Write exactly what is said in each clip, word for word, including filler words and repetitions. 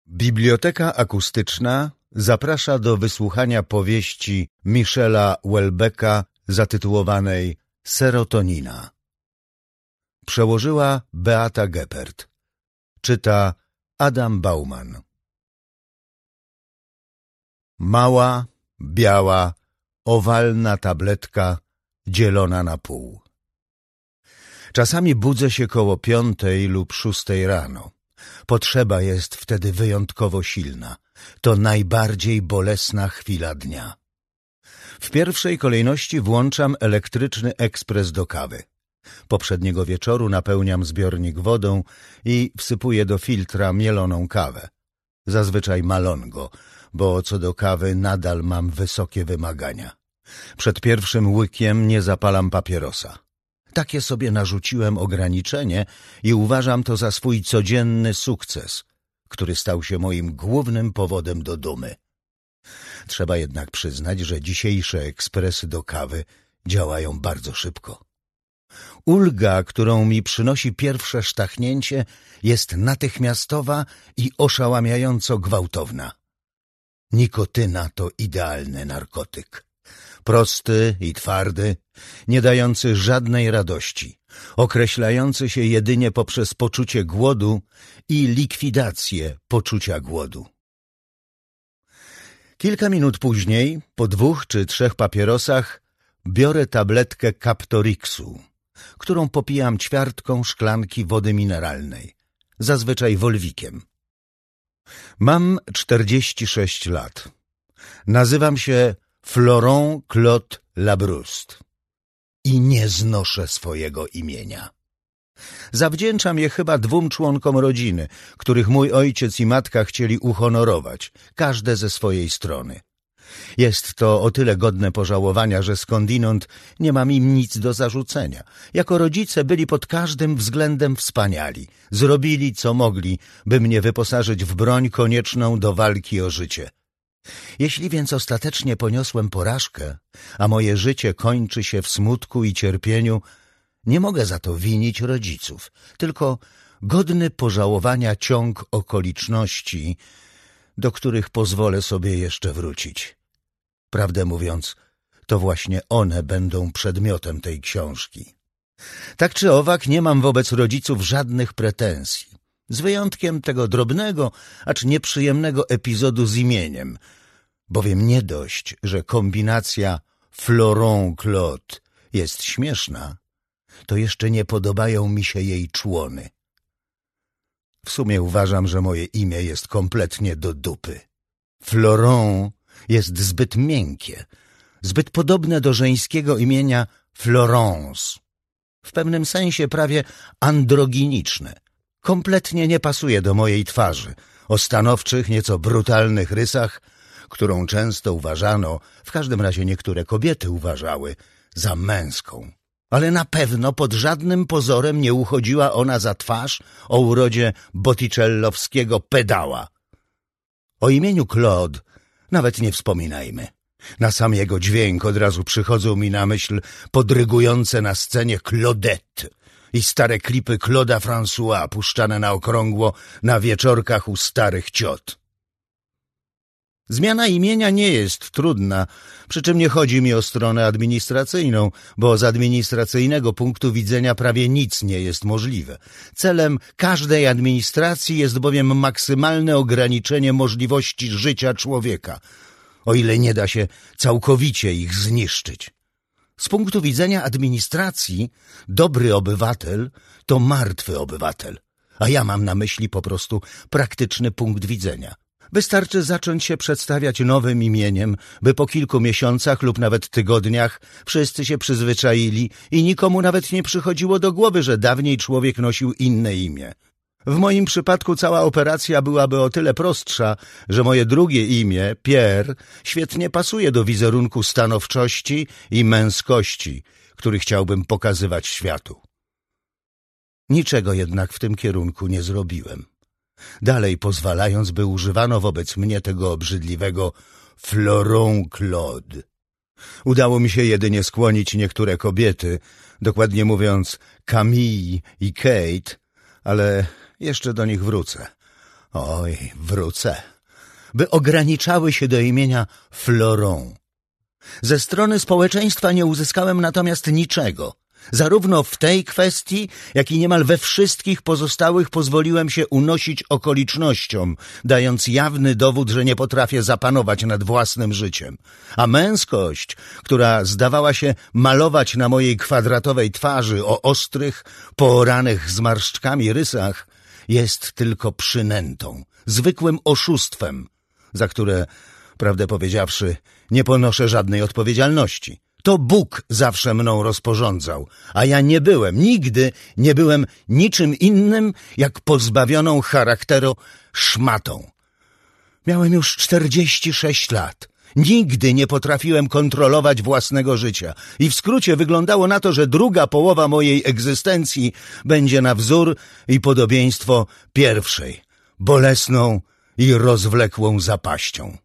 Biblioteka akustyczna zaprasza do wysłuchania powieści Michela Houellebecqa zatytułowanej Serotonina. Przełożyła Beata Geppert. Czyta Adam Bauman. Mała, biała, owalna tabletka dzielona na pół. Czasami budzę się koło piątej lub szóstej rano. Potrzeba jest wtedy wyjątkowo silna. To najbardziej bolesna chwila dnia. W pierwszej kolejności włączam elektryczny ekspres do kawy. Poprzedniego wieczoru napełniam zbiornik wodą i wsypuję do filtra mieloną kawę. Zazwyczaj malongo, bo co do kawy nadal mam wysokie wymagania. Przed pierwszym łykiem nie zapalam papierosa. Takie sobie narzuciłem ograniczenie i uważam to za swój codzienny sukces, który stał się moim głównym powodem do dumy. Trzeba jednak przyznać, że dzisiejsze ekspresy do kawy działają bardzo szybko. Ulga, którą mi przynosi pierwsze sztachnięcie, jest natychmiastowa i oszałamiająco gwałtowna. Nikotyna to idealny narkotyk. Prosty i twardy, nie dający żadnej radości, określający się jedynie poprzez poczucie głodu i likwidację poczucia głodu. Kilka minut później, po dwóch czy trzech papierosach, biorę tabletkę Captorixu, którą popijam ćwiartką szklanki wody mineralnej, zazwyczaj wolwikiem. Mam czterdzieści sześć lat. Nazywam się Florent Claude Labrouste i nie znoszę swojego imienia. Zawdzięczam je chyba dwóm członkom rodziny, których mój ojciec i matka chcieli uhonorować, każde ze swojej strony. Jest to o tyle godne pożałowania, że skądinąd nie mam im nic do zarzucenia. Jako rodzice byli pod każdym względem wspaniali. Zrobili, co mogli, by mnie wyposażyć w broń konieczną do walki o życie. Jeśli więc ostatecznie poniosłem porażkę, a moje życie kończy się w smutku i cierpieniu, nie mogę za to winić rodziców, tylko godny pożałowania ciąg okoliczności, do których pozwolę sobie jeszcze wrócić. Prawdę mówiąc, to właśnie one będą przedmiotem tej książki. Tak czy owak nie mam wobec rodziców żadnych pretensji, z wyjątkiem tego drobnego, acz nieprzyjemnego epizodu z imieniem, bowiem nie dość, że kombinacja Florent Claude jest śmieszna, to jeszcze nie podobają mi się jej człony. W sumie uważam, że moje imię jest kompletnie do dupy. Florent jest zbyt miękkie, zbyt podobne do żeńskiego imienia Florence. W pewnym sensie prawie androginiczne. Kompletnie nie pasuje do mojej twarzy, o stanowczych, nieco brutalnych rysach, którą często uważano, w każdym razie niektóre kobiety uważały, za męską. Ale na pewno pod żadnym pozorem nie uchodziła ona za twarz o urodzie botticellowskiego pedała. O imieniu Claude nawet nie wspominajmy. Na sam jego dźwięk od razu przychodzą mi na myśl podrygujące na scenie Claudette i stare klipy Claude'a François puszczane na okrągło na wieczorkach u starych ciot. Zmiana imienia nie jest trudna, przy czym nie chodzi mi o stronę administracyjną, bo z administracyjnego punktu widzenia prawie nic nie jest możliwe. Celem każdej administracji jest bowiem maksymalne ograniczenie możliwości życia człowieka, o ile nie da się całkowicie ich zniszczyć. Z punktu widzenia administracji dobry obywatel to martwy obywatel, a ja mam na myśli po prostu praktyczny punkt widzenia. Wystarczy zacząć się przedstawiać nowym imieniem, by po kilku miesiącach lub nawet tygodniach wszyscy się przyzwyczaili i nikomu nawet nie przychodziło do głowy, że dawniej człowiek nosił inne imię. W moim przypadku cała operacja byłaby o tyle prostsza, że moje drugie imię, Pierre, świetnie pasuje do wizerunku stanowczości i męskości, który chciałbym pokazywać światu. Niczego jednak w tym kierunku nie zrobiłem. Dalej pozwalając, by używano wobec mnie tego obrzydliwego Florent Claude. Udało mi się jedynie skłonić niektóre kobiety, dokładnie mówiąc Camille i Kate, ale jeszcze do nich wrócę. Oj, wrócę. By ograniczały się do imienia Floron. Ze strony społeczeństwa nie uzyskałem natomiast niczego. Zarówno w tej kwestii, jak i niemal we wszystkich pozostałych pozwoliłem się unosić okolicznościom, dając jawny dowód, że nie potrafię zapanować nad własnym życiem. A męskość, która zdawała się malować na mojej kwadratowej twarzy o ostrych, pooranych zmarszczkami rysach, jest tylko przynętą, zwykłym oszustwem, za które, prawdę powiedziawszy, nie ponoszę żadnej odpowiedzialności. To Bóg zawsze mną rozporządzał, a ja nie byłem, nigdy nie byłem niczym innym jak pozbawioną charakteru szmatą. Miałem już czterdzieści sześć lat. Nigdy nie potrafiłem kontrolować własnego życia i w skrócie wyglądało na to, że druga połowa mojej egzystencji będzie na wzór i podobieństwo pierwszej, bolesną i rozwlekłą zapaścią.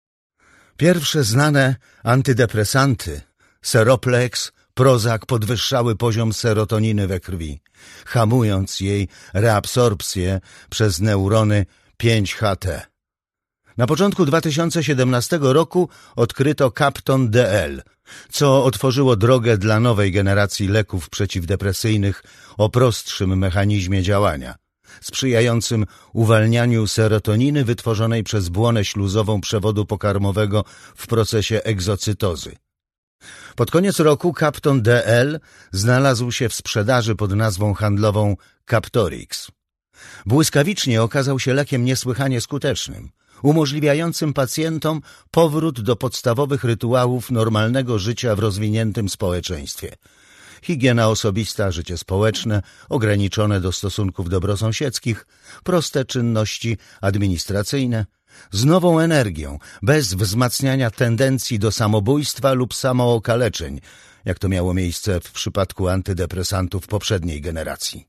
Pierwsze znane antydepresanty, Seroplex, Prozac, podwyższały poziom serotoniny we krwi, hamując jej reabsorpcję przez neurony pięć H T. Na początku dwa tysiące siedemnastego roku odkryto Kapton D L, co otworzyło drogę dla nowej generacji leków przeciwdepresyjnych o prostszym mechanizmie działania, sprzyjającym uwalnianiu serotoniny wytworzonej przez błonę śluzową przewodu pokarmowego w procesie egzocytozy. Pod koniec roku Kapton D L znalazł się w sprzedaży pod nazwą handlową Captorix. Błyskawicznie okazał się lekiem niesłychanie skutecznym, umożliwiającym pacjentom powrót do podstawowych rytuałów normalnego życia w rozwiniętym społeczeństwie. Higiena osobista, życie społeczne, ograniczone do stosunków dobrosąsiedzkich, proste czynności administracyjne, z nową energią, bez wzmacniania tendencji do samobójstwa lub samookaleczeń, jak to miało miejsce w przypadku antydepresantów poprzedniej generacji.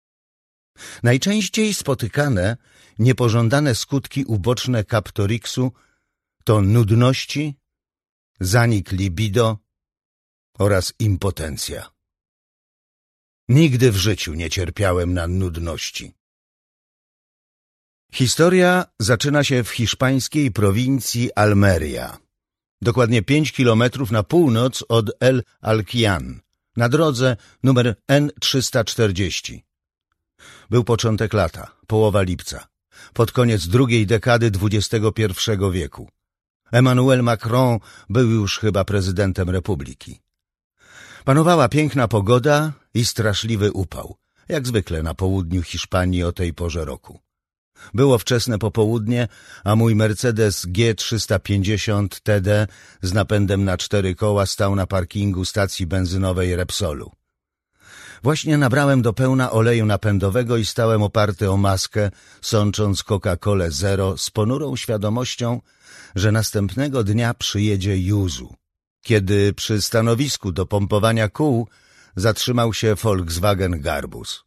Najczęściej spotykane niepożądane skutki uboczne Captorixu to nudności, zanik libido oraz impotencja. Nigdy w życiu nie cierpiałem na nudności. Historia zaczyna się w hiszpańskiej prowincji Almeria, dokładnie pięć kilometrów na północ od El Alquian, na drodze numer N trzysta czterdzieści. Był początek lata, połowa lipca, pod koniec drugiej dekady dwudziestego pierwszego wieku. Emmanuel Macron był już chyba prezydentem republiki. Panowała piękna pogoda i straszliwy upał, jak zwykle na południu Hiszpanii o tej porze roku. Było wczesne popołudnie, a mój Mercedes G trzysta pięćdziesiąt T D z napędem na cztery koła stał na parkingu stacji benzynowej Repsolu. Właśnie nabrałem do pełna oleju napędowego i stałem oparty o maskę, sącząc Coca-Colę Zero z ponurą świadomością, że następnego dnia przyjedzie Juzu. Kiedy przy stanowisku do pompowania kół zatrzymał się Volkswagen Garbus.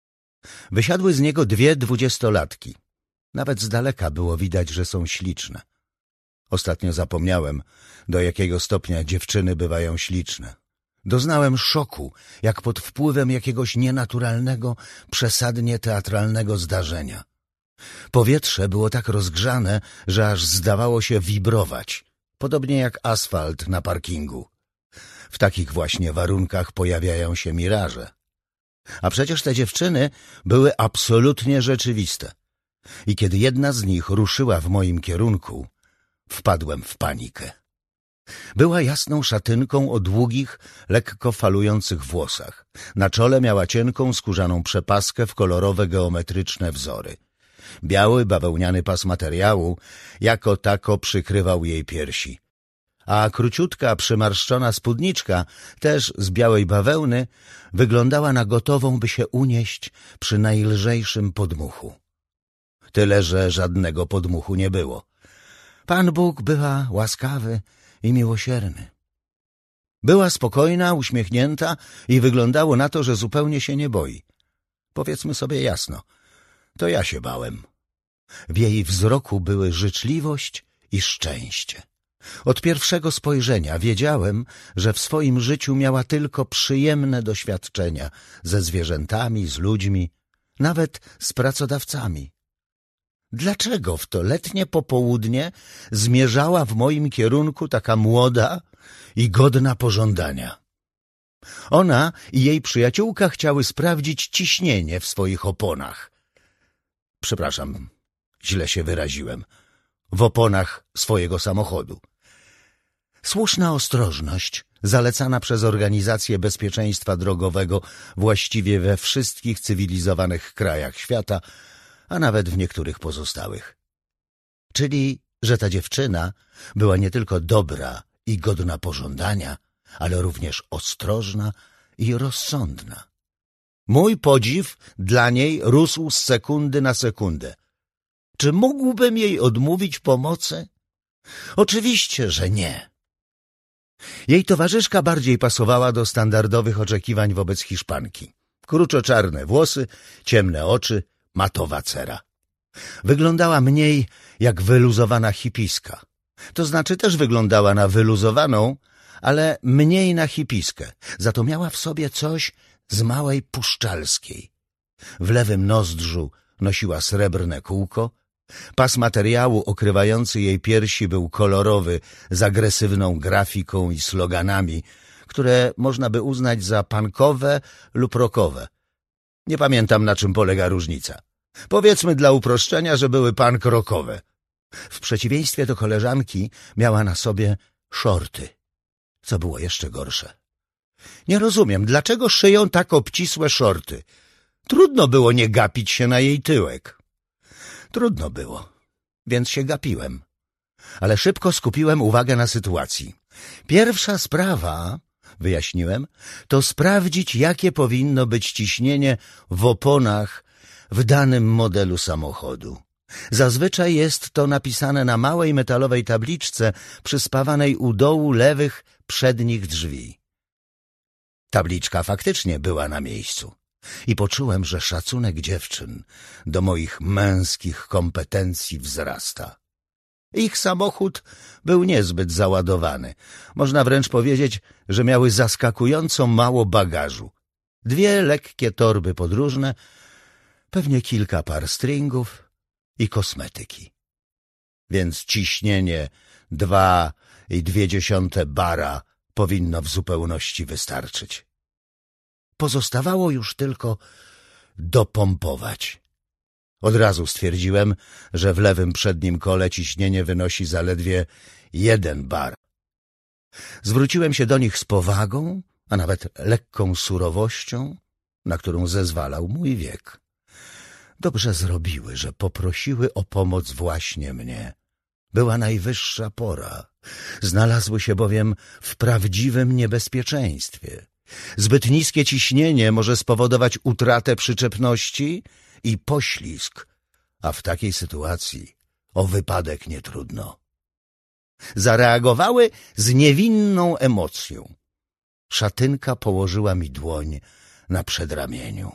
Wysiadły z niego dwie dwudziestolatki. Nawet z daleka było widać, że są śliczne. Ostatnio zapomniałem, do jakiego stopnia dziewczyny bywają śliczne. Doznałem szoku, jak pod wpływem jakiegoś nienaturalnego, przesadnie teatralnego zdarzenia. Powietrze było tak rozgrzane, że aż zdawało się wibrować, podobnie jak asfalt na parkingu. W takich właśnie warunkach pojawiają się miraże. A przecież te dziewczyny były absolutnie rzeczywiste. I kiedy jedna z nich ruszyła w moim kierunku, wpadłem w panikę. Była jasną szatynką o długich, lekko falujących włosach. Na czole miała cienką, skórzaną przepaskę w kolorowe, geometryczne wzory. Biały, bawełniany pas materiału jako tako przykrywał jej piersi. A króciutka, przymarszczona spódniczka, też z białej bawełny, wyglądała na gotową, by się unieść przy najlżejszym podmuchu. Tyle, że żadnego podmuchu nie było. Pan Bóg bywa łaskawy i miłosierny. Była spokojna, uśmiechnięta i wyglądało na to, że zupełnie się nie boi. Powiedzmy sobie jasno, to ja się bałem. W jej wzroku były życzliwość i szczęście. Od pierwszego spojrzenia wiedziałem, że w swoim życiu miała tylko przyjemne doświadczenia ze zwierzętami, z ludźmi, nawet z pracodawcami. Dlaczego w to letnie popołudnie zmierzała w moim kierunku taka młoda i godna pożądania? Ona i jej przyjaciółka chciały sprawdzić ciśnienie w swoich oponach. Przepraszam, źle się wyraziłem. W oponach swojego samochodu. Słuszna ostrożność, zalecana przez Organizację Bezpieczeństwa Drogowego właściwie we wszystkich cywilizowanych krajach świata, a nawet w niektórych pozostałych. Czyli, że ta dziewczyna była nie tylko dobra i godna pożądania, ale również ostrożna i rozsądna. Mój podziw dla niej rósł z sekundy na sekundę. Czy mógłbym jej odmówić pomocy? Oczywiście, że nie. Jej towarzyszka bardziej pasowała do standardowych oczekiwań wobec Hiszpanki. Kruczoczarne włosy, ciemne oczy, matowa cera. Wyglądała mniej jak wyluzowana hipiska. To znaczy też wyglądała na wyluzowaną, ale mniej na hipiskę. Za to miała w sobie coś z małej puszczalskiej. W lewym nozdrzu nosiła srebrne kółko. Pas materiału okrywający jej piersi był kolorowy, z agresywną grafiką i sloganami, które można by uznać za punkowe lub rockowe. Nie pamiętam, na czym polega różnica. Powiedzmy dla uproszczenia, że były punk rockowe. W przeciwieństwie do koleżanki miała na sobie szorty, co było jeszcze gorsze. Nie rozumiem, dlaczego szyją tak obcisłe szorty. Trudno było nie gapić się na jej tyłek. Trudno było, więc się gapiłem. Ale szybko skupiłem uwagę na sytuacji. Pierwsza sprawa, wyjaśniłem, to sprawdzić, jakie powinno być ciśnienie w oponach w danym modelu samochodu. Zazwyczaj jest to napisane na małej metalowej tabliczce przyspawanej u dołu lewych przednich drzwi. Tabliczka faktycznie była na miejscu i poczułem, że szacunek dziewczyn do moich męskich kompetencji wzrasta. Ich samochód był niezbyt załadowany. Można wręcz powiedzieć, że miały zaskakująco mało bagażu. Dwie lekkie torby podróżne, pewnie kilka par stringów i kosmetyki. Więc ciśnienie dwa i dwie dziesiąte bara powinno w zupełności wystarczyć. Pozostawało już tylko dopompować. Od razu stwierdziłem, że w lewym przednim kole ciśnienie wynosi zaledwie jeden bar. Zwróciłem się do nich z powagą, a nawet lekką surowością, na którą zezwalał mój wiek. Dobrze zrobiły, że poprosiły o pomoc właśnie mnie. Była najwyższa pora. Znalazły się bowiem w prawdziwym niebezpieczeństwie. Zbyt niskie ciśnienie może spowodować utratę przyczepności i poślizg, a w takiej sytuacji o wypadek nie trudno. Zareagowały z niewinną emocją. Szatynka położyła mi dłoń na przedramieniu.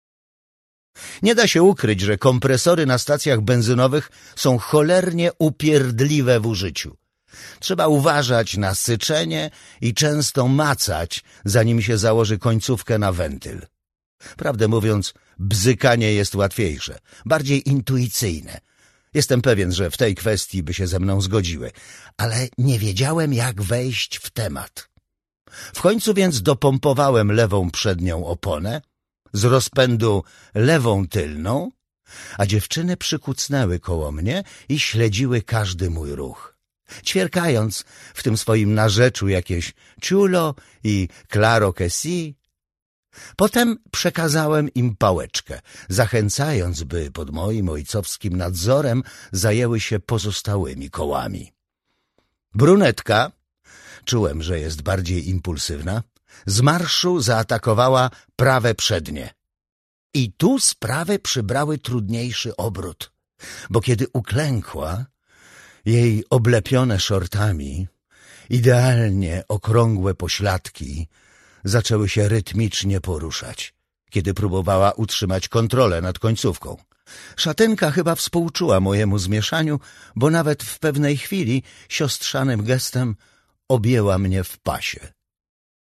Nie da się ukryć, że kompresory na stacjach benzynowych są cholernie upierdliwe w użyciu. Trzeba uważać na syczenie i często macać, zanim się założy końcówkę na wentyl. Prawdę mówiąc, bzykanie jest łatwiejsze, bardziej intuicyjne. Jestem pewien, że w tej kwestii by się ze mną zgodziły, ale nie wiedziałem, jak wejść w temat. W końcu więc dopompowałem lewą przednią oponę, z rozpędu lewą tylną, a dziewczyny przykucnęły koło mnie i śledziły każdy mój ruch, ćwierkając w tym swoim narzeczu jakieś ciulo i claro que si. Potem przekazałem im pałeczkę, zachęcając, by pod moim ojcowskim nadzorem zajęły się pozostałymi kołami. Brunetka, czułem, że jest bardziej impulsywna, z marszu zaatakowała prawe przednie. I tu sprawy przybrały trudniejszy obrót, bo kiedy uklękła, jej oblepione szortami, idealnie okrągłe pośladki zaczęły się rytmicznie poruszać, kiedy próbowała utrzymać kontrolę nad końcówką. Szatynka chyba współczuła mojemu zmieszaniu, bo nawet w pewnej chwili siostrzanym gestem objęła mnie w pasie.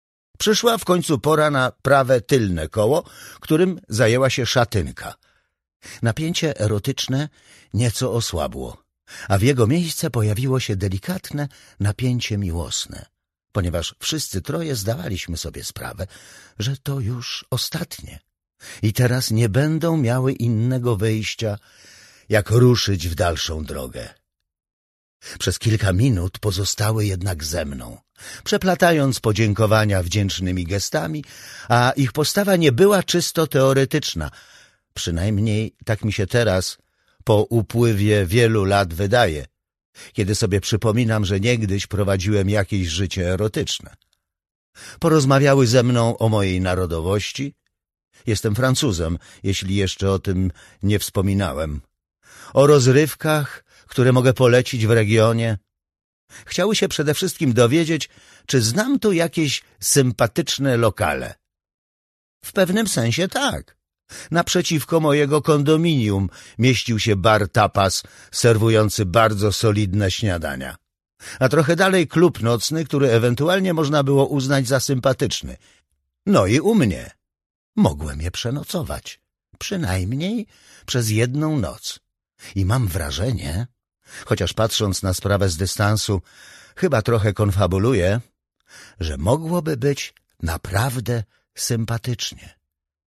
Przyszła w końcu pora na prawe tylne koło, którym zajęła się Szatynka. Napięcie erotyczne nieco osłabło, a w jego miejsce pojawiło się delikatne napięcie miłosne, ponieważ wszyscy troje zdawaliśmy sobie sprawę, że to już ostatnie i teraz nie będą miały innego wyjścia, jak ruszyć w dalszą drogę. Przez kilka minut pozostały jednak ze mną, przeplatając podziękowania wdzięcznymi gestami, a ich postawa nie była czysto teoretyczna. Przynajmniej tak mi się teraz, po upływie wielu lat wydaje, kiedy sobie przypominam, że niegdyś prowadziłem jakieś życie erotyczne. Porozmawiały ze mną o mojej narodowości. Jestem Francuzem, jeśli jeszcze o tym nie wspominałem. O rozrywkach, które mogę polecić w regionie. Chciały się przede wszystkim dowiedzieć, czy znam tu jakieś sympatyczne lokale. W pewnym sensie tak. Naprzeciwko mojego kondominium mieścił się bar tapas, serwujący bardzo solidne śniadania. A trochę dalej klub nocny, który ewentualnie można było uznać za sympatyczny. No i u mnie. Mogłem je przenocować. Przynajmniej przez jedną noc. I mam wrażenie, chociaż patrząc na sprawę z dystansu, chyba trochę konfabuluję, że mogłoby być naprawdę sympatycznie.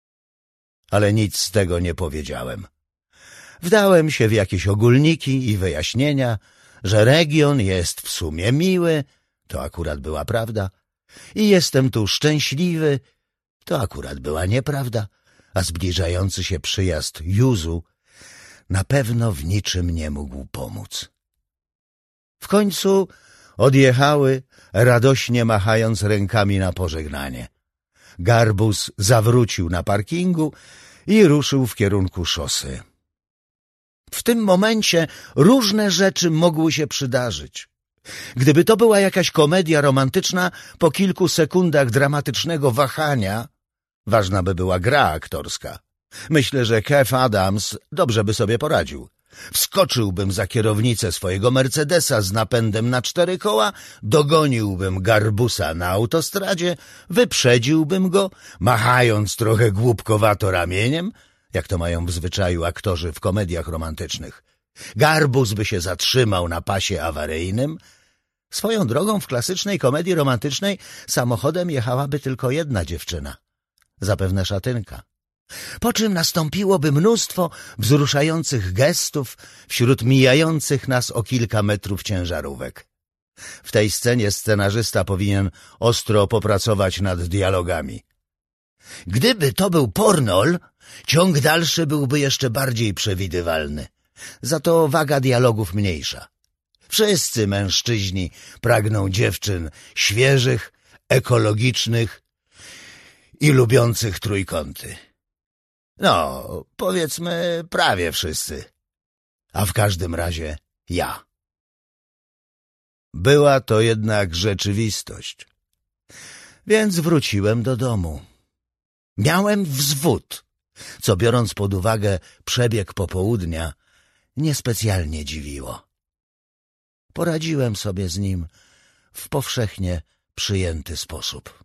Ale nic z tego nie powiedziałem. Wdałem się w jakieś ogólniki i wyjaśnienia, że region jest w sumie miły, to akurat była prawda, i jestem tu szczęśliwy, to akurat była nieprawda, a zbliżający się przyjazd Juzu na pewno w niczym nie mógł pomóc. W końcu odjechały, radośnie machając rękami na pożegnanie. Garbus zawrócił na parkingu i ruszył w kierunku szosy. W tym momencie różne rzeczy mogły się przydarzyć. Gdyby to była jakaś komedia romantyczna, po kilku sekundach dramatycznego wahania ważna by była gra aktorska. Myślę, że Kev Adams dobrze by sobie poradził. Wskoczyłbym za kierownicę swojego Mercedesa z napędem na cztery koła, dogoniłbym Garbusa na autostradzie, wyprzedziłbym go, machając trochę głupkowato ramieniem, jak to mają w zwyczaju aktorzy w komediach romantycznych. Garbus by się zatrzymał na pasie awaryjnym. Swoją drogą w klasycznej komedii romantycznej samochodem jechałaby tylko jedna dziewczyna, zapewne szatynka. Po czym nastąpiłoby mnóstwo wzruszających gestów wśród mijających nas o kilka metrów ciężarówek. W tej scenie scenarzysta powinien ostro popracować nad dialogami. Gdyby to był pornol, ciąg dalszy byłby jeszcze bardziej przewidywalny. Za to waga dialogów mniejsza. Wszyscy mężczyźni pragną dziewczyn świeżych, ekologicznych i lubiących trójkąty. No, powiedzmy prawie wszyscy, a w każdym razie ja. Była to jednak rzeczywistość, więc wróciłem do domu. Miałem wzwód, co biorąc pod uwagę przebieg popołudnia, niespecjalnie dziwiło. Poradziłem sobie z nim w powszechnie przyjęty sposób.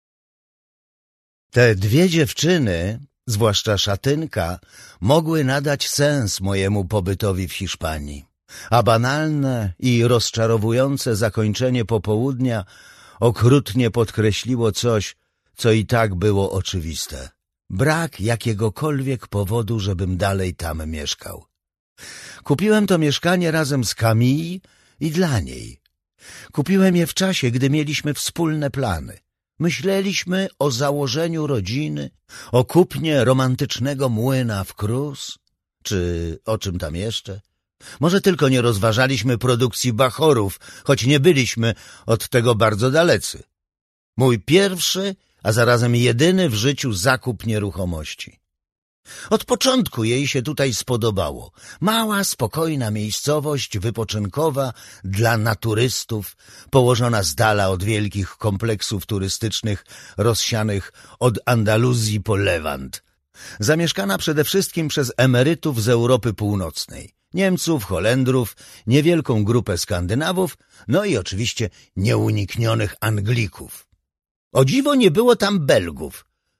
Te dwie dziewczyny, zwłaszcza szatynka, mogły nadać sens mojemu pobytowi w Hiszpanii, a banalne i rozczarowujące zakończenie popołudnia okrutnie podkreśliło coś, co i tak było oczywiste. Brak jakiegokolwiek powodu, żebym dalej tam mieszkał. Kupiłem to mieszkanie razem z Camille i dla niej. Kupiłem je w czasie, gdy mieliśmy wspólne plany. Myśleliśmy o założeniu rodziny, o kupnie romantycznego młyna w Cruz, czy o czym tam jeszcze. Może tylko nie rozważaliśmy produkcji bachorów, choć nie byliśmy od tego bardzo dalecy. Mój pierwszy, a zarazem jedyny w życiu zakup nieruchomości. Od początku jej się tutaj spodobało. Mała, spokojna miejscowość wypoczynkowa dla naturystów, położona z dala od wielkich kompleksów turystycznych rozsianych od Andaluzji po Lewant. Zamieszkana przede wszystkim przez emerytów z Europy Północnej, Niemców, Holendrów, niewielką grupę Skandynawów, no i oczywiście nieuniknionych Anglików. O dziwo nie było tam Belgów,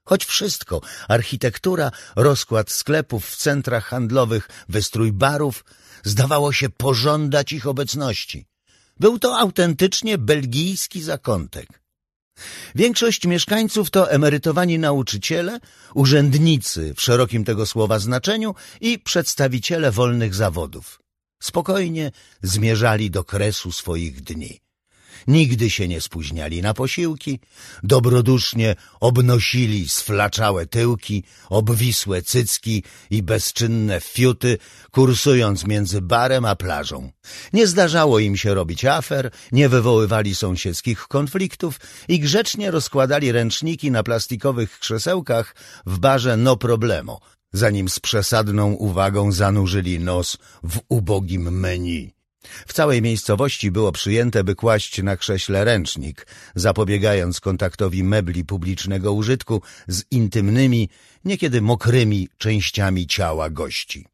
Choć wszystko, architektura, rozkład sklepów w centrach handlowych, wystrój barów, zdawało się pożądać ich obecności. Był to autentycznie belgijski zakątek. Większość mieszkańców to emerytowani nauczyciele, urzędnicy w szerokim tego słowa znaczeniu i przedstawiciele wolnych zawodów. Spokojnie zmierzali do kresu swoich dni. Nigdy się nie spóźniali na posiłki, dobrodusznie obnosili sflaczałe tyłki, obwisłe cycki i bezczynne fiuty, kursując między barem a plażą. Nie zdarzało im się robić afer, nie wywoływali sąsiedzkich konfliktów i grzecznie rozkładali ręczniki na plastikowych krzesełkach w barze No Problemo, zanim z przesadną uwagą zanurzyli nos w ubogim menu. W całej miejscowości było przyjęte, by kłaść na krześle ręcznik, zapobiegając kontaktowi mebli publicznego użytku z intymnymi, niekiedy mokrymi częściami ciała gości.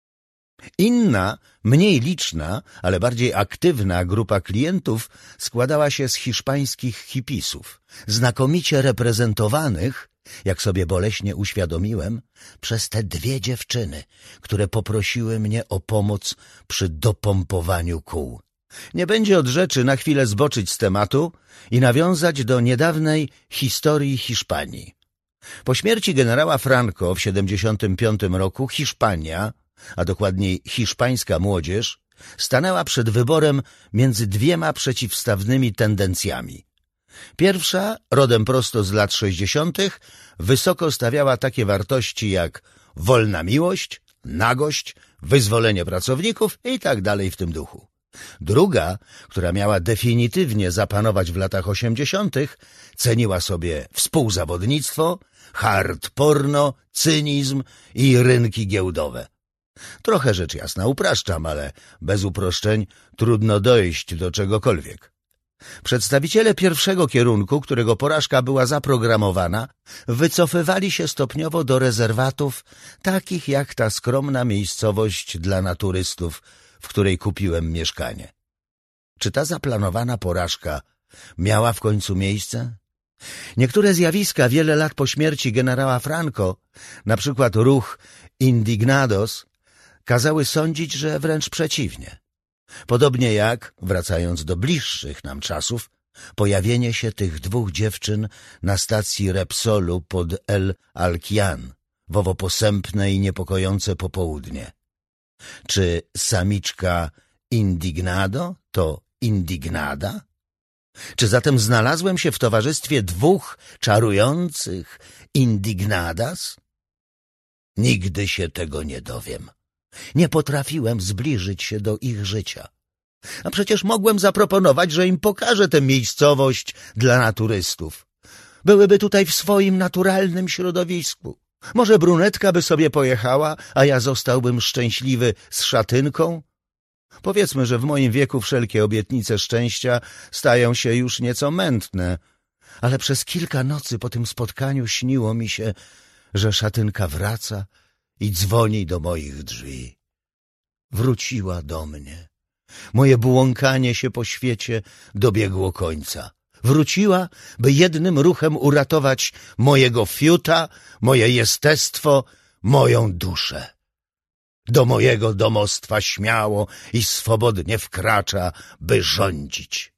Inna, mniej liczna, ale bardziej aktywna grupa klientów składała się z hiszpańskich hipisów, znakomicie reprezentowanych, jak sobie boleśnie uświadomiłem, przez te dwie dziewczyny, które poprosiły mnie o pomoc przy dopompowaniu kół. Nie będzie od rzeczy na chwilę zboczyć z tematu i nawiązać do niedawnej historii Hiszpanii. Po śmierci generała Franco w siedemdziesiątym piątym roku Hiszpania, a dokładniej hiszpańska młodzież, stanęła przed wyborem między dwiema przeciwstawnymi tendencjami. Pierwsza, rodem prosto z lat sześćdziesiątych, wysoko stawiała takie wartości jak wolna miłość, nagość, wyzwolenie pracowników i tak dalej w tym duchu. Druga, która miała definitywnie zapanować w latach osiemdziesiątych, ceniła sobie współzawodnictwo, hard porno, cynizm i rynki giełdowe. Trochę rzecz jasna upraszczam, ale bez uproszczeń trudno dojść do czegokolwiek. Przedstawiciele pierwszego kierunku, którego porażka była zaprogramowana, wycofywali się stopniowo do rezerwatów, takich jak ta skromna miejscowość dla naturystów, w której kupiłem mieszkanie. Czy ta zaplanowana porażka miała w końcu miejsce? Niektóre zjawiska wiele lat po śmierci generała Franco, na przykład ruch Indignados, kazały sądzić, że wręcz przeciwnie. Podobnie jak, wracając do bliższych nam czasów, pojawienie się tych dwóch dziewczyn na stacji Repsolu pod El Alquian w owo posępne i niepokojące popołudnie. Czy samiczka Indignado to Indignada? Czy zatem znalazłem się w towarzystwie dwóch czarujących Indignadas? Nigdy się tego nie dowiem. Nie potrafiłem zbliżyć się do ich życia. A przecież mogłem zaproponować, że im pokażę tę miejscowość dla naturystów. Byłyby tutaj w swoim naturalnym środowisku. Może brunetka by sobie pojechała, a ja zostałbym szczęśliwy z szatynką? Powiedzmy, że w moim wieku wszelkie obietnice szczęścia stają się już nieco mętne, ale przez kilka nocy po tym spotkaniu śniło mi się, że szatynka wraca i dzwoni do moich drzwi. Wróciła do mnie. Moje błąkanie się po świecie dobiegło końca. Wróciła, by jednym ruchem uratować mojego fiuta, moje jestestwo, moją duszę. Do mojego domostwa śmiało i swobodnie wkracza, by rządzić.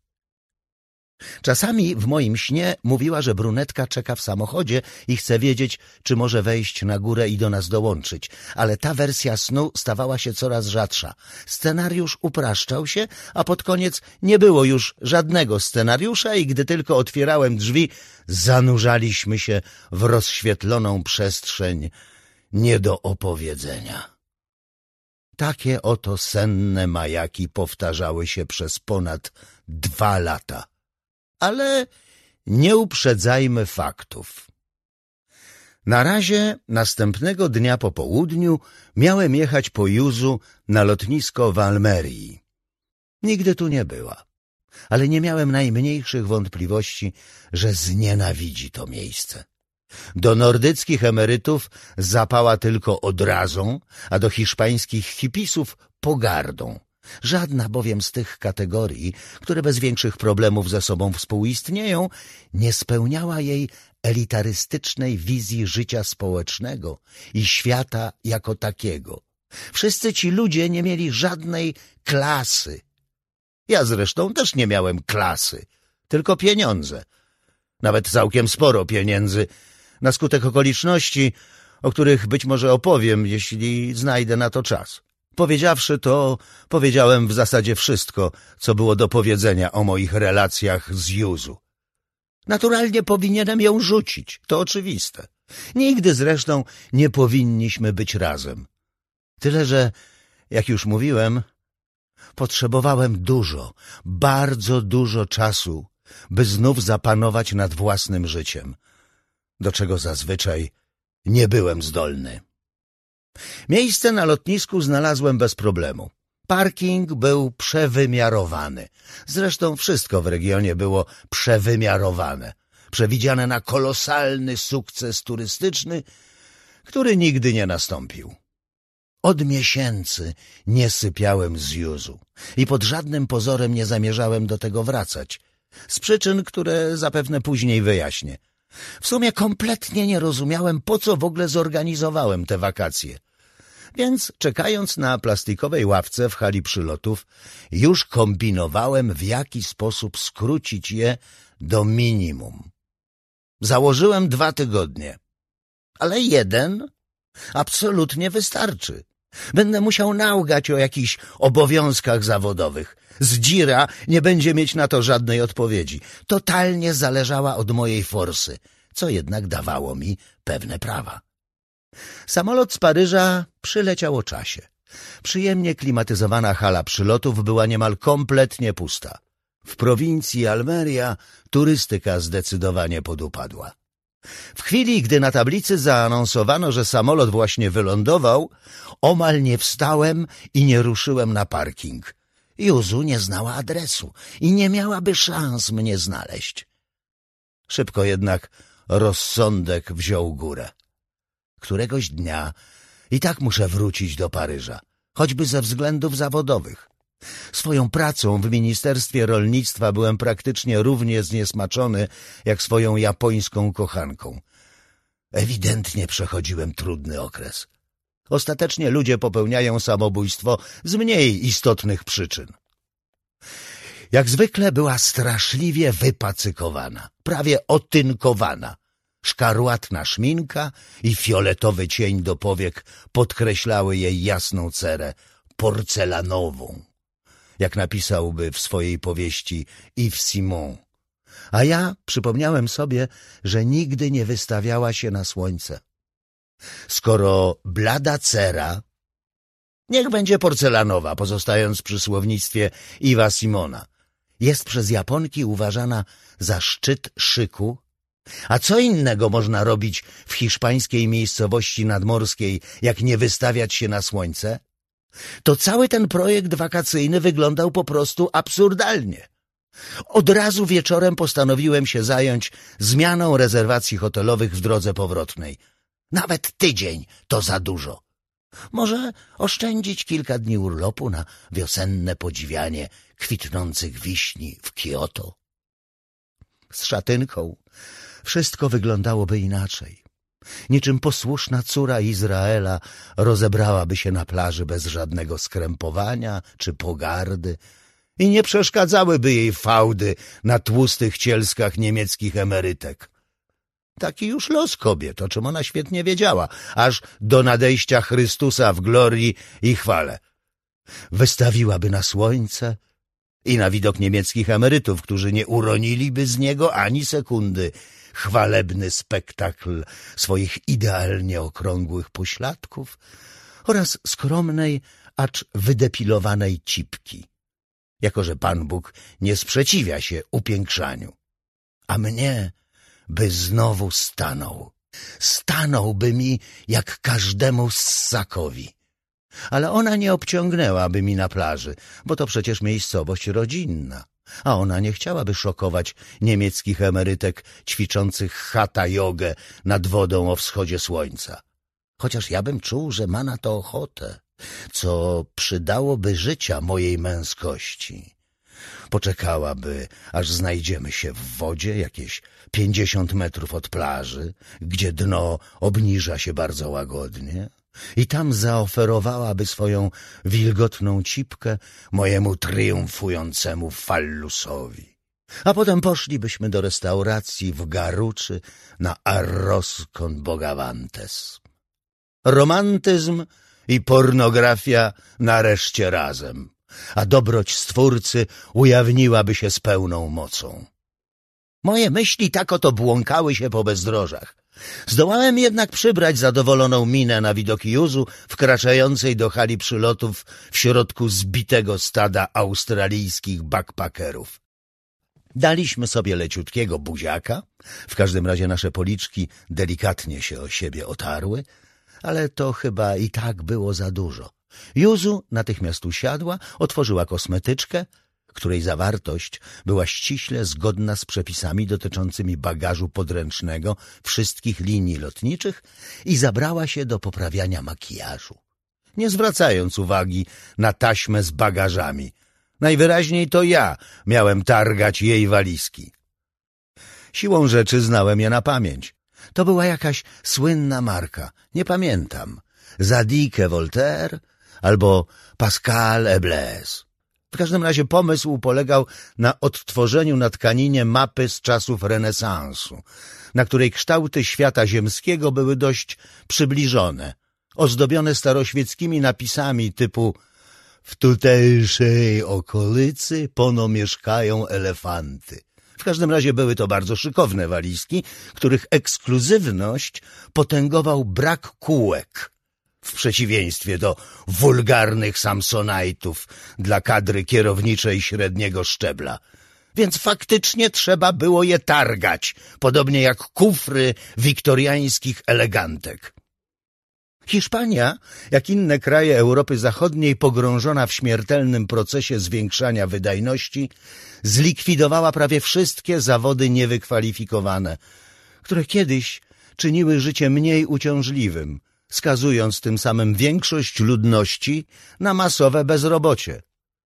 Czasami w moim śnie mówiła, że brunetka czeka w samochodzie i chce wiedzieć, czy może wejść na górę i do nas dołączyć, ale ta wersja snu stawała się coraz rzadsza. Scenariusz upraszczał się, a pod koniec nie było już żadnego scenariusza i gdy tylko otwierałem drzwi, zanurzaliśmy się w rozświetloną przestrzeń nie do opowiedzenia. Takie oto senne majaki powtarzały się przez ponad dwa lata. Ale nie uprzedzajmy faktów. Na razie następnego dnia po południu miałem jechać po Juzu na lotnisko w Almerii. Nigdy tu nie była, ale nie miałem najmniejszych wątpliwości, że znienawidzi to miejsce. Do nordyckich emerytów zapała tylko odrazą, a do hiszpańskich hipisów pogardą. Żadna bowiem z tych kategorii, które bez większych problemów ze sobą współistnieją, nie spełniała jej elitarystycznej wizji życia społecznego i świata jako takiego. Wszyscy ci ludzie nie mieli żadnej klasy. Ja zresztą też nie miałem klasy, tylko pieniądze. Nawet całkiem sporo pieniędzy, na skutek okoliczności, o których być może opowiem, jeśli znajdę na to czas. Powiedziawszy to, powiedziałem w zasadzie wszystko, co było do powiedzenia o moich relacjach z Juzu. Naturalnie powinienem ją rzucić, to oczywiste. Nigdy zresztą nie powinniśmy być razem. Tyle, że, jak już mówiłem, potrzebowałem dużo, bardzo dużo czasu, by znów zapanować nad własnym życiem, do czego zazwyczaj nie byłem zdolny. Miejsce na lotnisku znalazłem bez problemu. Parking był przewymiarowany. Zresztą wszystko w regionie było przewymiarowane, przewidziane na kolosalny sukces turystyczny, który nigdy nie nastąpił. Od miesięcy nie sypiałem z Juzu i pod żadnym pozorem nie zamierzałem do tego wracać, z przyczyn, które zapewne później wyjaśnię. W sumie kompletnie nie rozumiałem, po co w ogóle zorganizowałem te wakacje. Więc czekając na plastikowej ławce w hali przylotów, już kombinowałem, w jaki sposób skrócić je do minimum. Założyłem dwa tygodnie, ale jeden absolutnie wystarczy. Będę musiał naugać o jakichś obowiązkach zawodowych. Zdzira nie będzie mieć na to żadnej odpowiedzi. Totalnie zależała od mojej forsy, co jednak dawało mi pewne prawa. Samolot z Paryża przyleciał o czasie. Przyjemnie klimatyzowana hala przylotów była niemal kompletnie pusta. W prowincji Almeria turystyka zdecydowanie podupadła. W chwili, gdy na tablicy zaanonsowano, że samolot właśnie wylądował, omal nie wstałem i nie ruszyłem na parking. Juzu nie znała adresu i nie miałaby szans mnie znaleźć. Szybko jednak rozsądek wziął górę. Któregoś dnia i tak muszę wrócić do Paryża, choćby ze względów zawodowych. Swoją pracą w Ministerstwie Rolnictwa byłem praktycznie równie zniesmaczony jak swoją japońską kochanką. Ewidentnie przechodziłem trudny okres. Ostatecznie ludzie popełniają samobójstwo z mniej istotnych przyczyn. Jak zwykle była straszliwie wypacykowana, prawie otynkowana. Szkarłatna szminka i fioletowy cień do powiek podkreślały jej jasną cerę, porcelanową, jak napisałby w swojej powieści Yves Simon. A ja przypomniałem sobie, że nigdy nie wystawiała się na słońce. Skoro blada cera, niech będzie porcelanowa, pozostając przy słownictwie Yvesa Simona, jest przez Japonki uważana za szczyt szyku, a co innego można robić w hiszpańskiej miejscowości nadmorskiej, jak nie wystawiać się na słońce? To cały ten projekt wakacyjny wyglądał po prostu absurdalnie. Od razu wieczorem postanowiłem się zająć zmianą rezerwacji hotelowych w drodze powrotnej. Nawet tydzień to za dużo. Może oszczędzić kilka dni urlopu na wiosenne podziwianie kwitnących wiśni w Kioto. Z szatynką wszystko wyglądałoby inaczej. Niczym posłuszna córa Izraela rozebrałaby się na plaży bez żadnego skrępowania czy pogardy i nie przeszkadzałyby jej fałdy na tłustych cielskach niemieckich emerytek. Taki już los kobiet, o czym ona świetnie wiedziała, aż do nadejścia Chrystusa w glorii i chwale. Wystawiłaby na słońce i na widok niemieckich emerytów, którzy nie uroniliby z niego ani sekundy, chwalebny spektakl swoich idealnie okrągłych pośladków oraz skromnej, acz wydepilowanej cipki, jako że Pan Bóg nie sprzeciwia się upiększaniu. A mnie by znowu stanął. Stanąłby mi jak każdemu ssakowi. Ale ona nie obciągnęłaby mi na plaży, bo to przecież miejscowość rodzinna, a ona nie chciałaby szokować niemieckich emerytek ćwiczących hatha jogę nad wodą o wschodzie słońca. Chociaż ja bym czuł, że ma na to ochotę co przydałoby życia mojej męskości. Poczekałaby, aż znajdziemy się w wodzie jakieś pięćdziesiąt metrów od plaży, gdzie dno obniża się bardzo łagodnie, i tam zaoferowałaby swoją wilgotną cipkę mojemu triumfującemu fallusowi. A potem poszlibyśmy do restauracji w Garuczy na Arroz con Bogavantes. Romantyzm i pornografia nareszcie razem, a dobroć Stwórcy ujawniłaby się z pełną mocą. Moje myśli tak oto błąkały się po bezdrożach. Zdołałem jednak przybrać zadowoloną minę na widoki Juzu wkraczającej do hali przylotów w środku zbitego stada australijskich backpackerów. Daliśmy sobie leciutkiego buziaka, w każdym razie nasze policzki delikatnie się o siebie otarły, ale to chyba i tak było za dużo. Juzu natychmiast usiadła, otworzyła kosmetyczkę, której zawartość była ściśle zgodna z przepisami dotyczącymi bagażu podręcznego wszystkich linii lotniczych i zabrała się do poprawiania makijażu, nie zwracając uwagi na taśmę z bagażami. Najwyraźniej to ja miałem targać jej walizki. Siłą rzeczy znałem je na pamięć. To była jakaś słynna marka, nie pamiętam, Zadige Voltaire albo Pascal et Blaise. W każdym razie pomysł polegał na odtworzeniu na tkaninie mapy z czasów renesansu, na której kształty świata ziemskiego były dość przybliżone, ozdobione staroświeckimi napisami typu „W tutejszej okolicy pono mieszkają elefanty”. W każdym razie były to bardzo szykowne walizki, których ekskluzywność potęgował brak kółek, w przeciwieństwie do wulgarnych samsonajtów dla kadry kierowniczej średniego szczebla. Więc faktycznie trzeba było je targać, podobnie jak kufry wiktoriańskich elegantek. Hiszpania, jak inne kraje Europy Zachodniej, pogrążona w śmiertelnym procesie zwiększania wydajności, zlikwidowała prawie wszystkie zawody niewykwalifikowane, które kiedyś czyniły życie mniej uciążliwym, skazując tym samym większość ludności na masowe bezrobocie.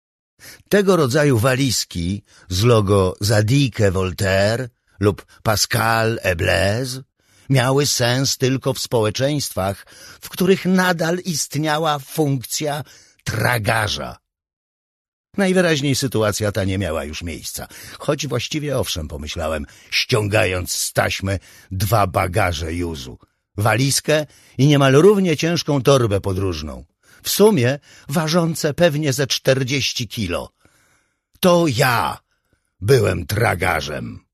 Tego rodzaju walizki z logo Zadige Voltaire lub Pascal et Blaise miały sens tylko w społeczeństwach, w których nadal istniała funkcja tragarza. Najwyraźniej sytuacja ta nie miała już miejsca, choć właściwie owszem, pomyślałem, ściągając z taśmy dwa bagaże Juzu, walizkę i niemal równie ciężką torbę podróżną, w sumie ważące pewnie ze czterdzieści kilo. To ja byłem tragarzem.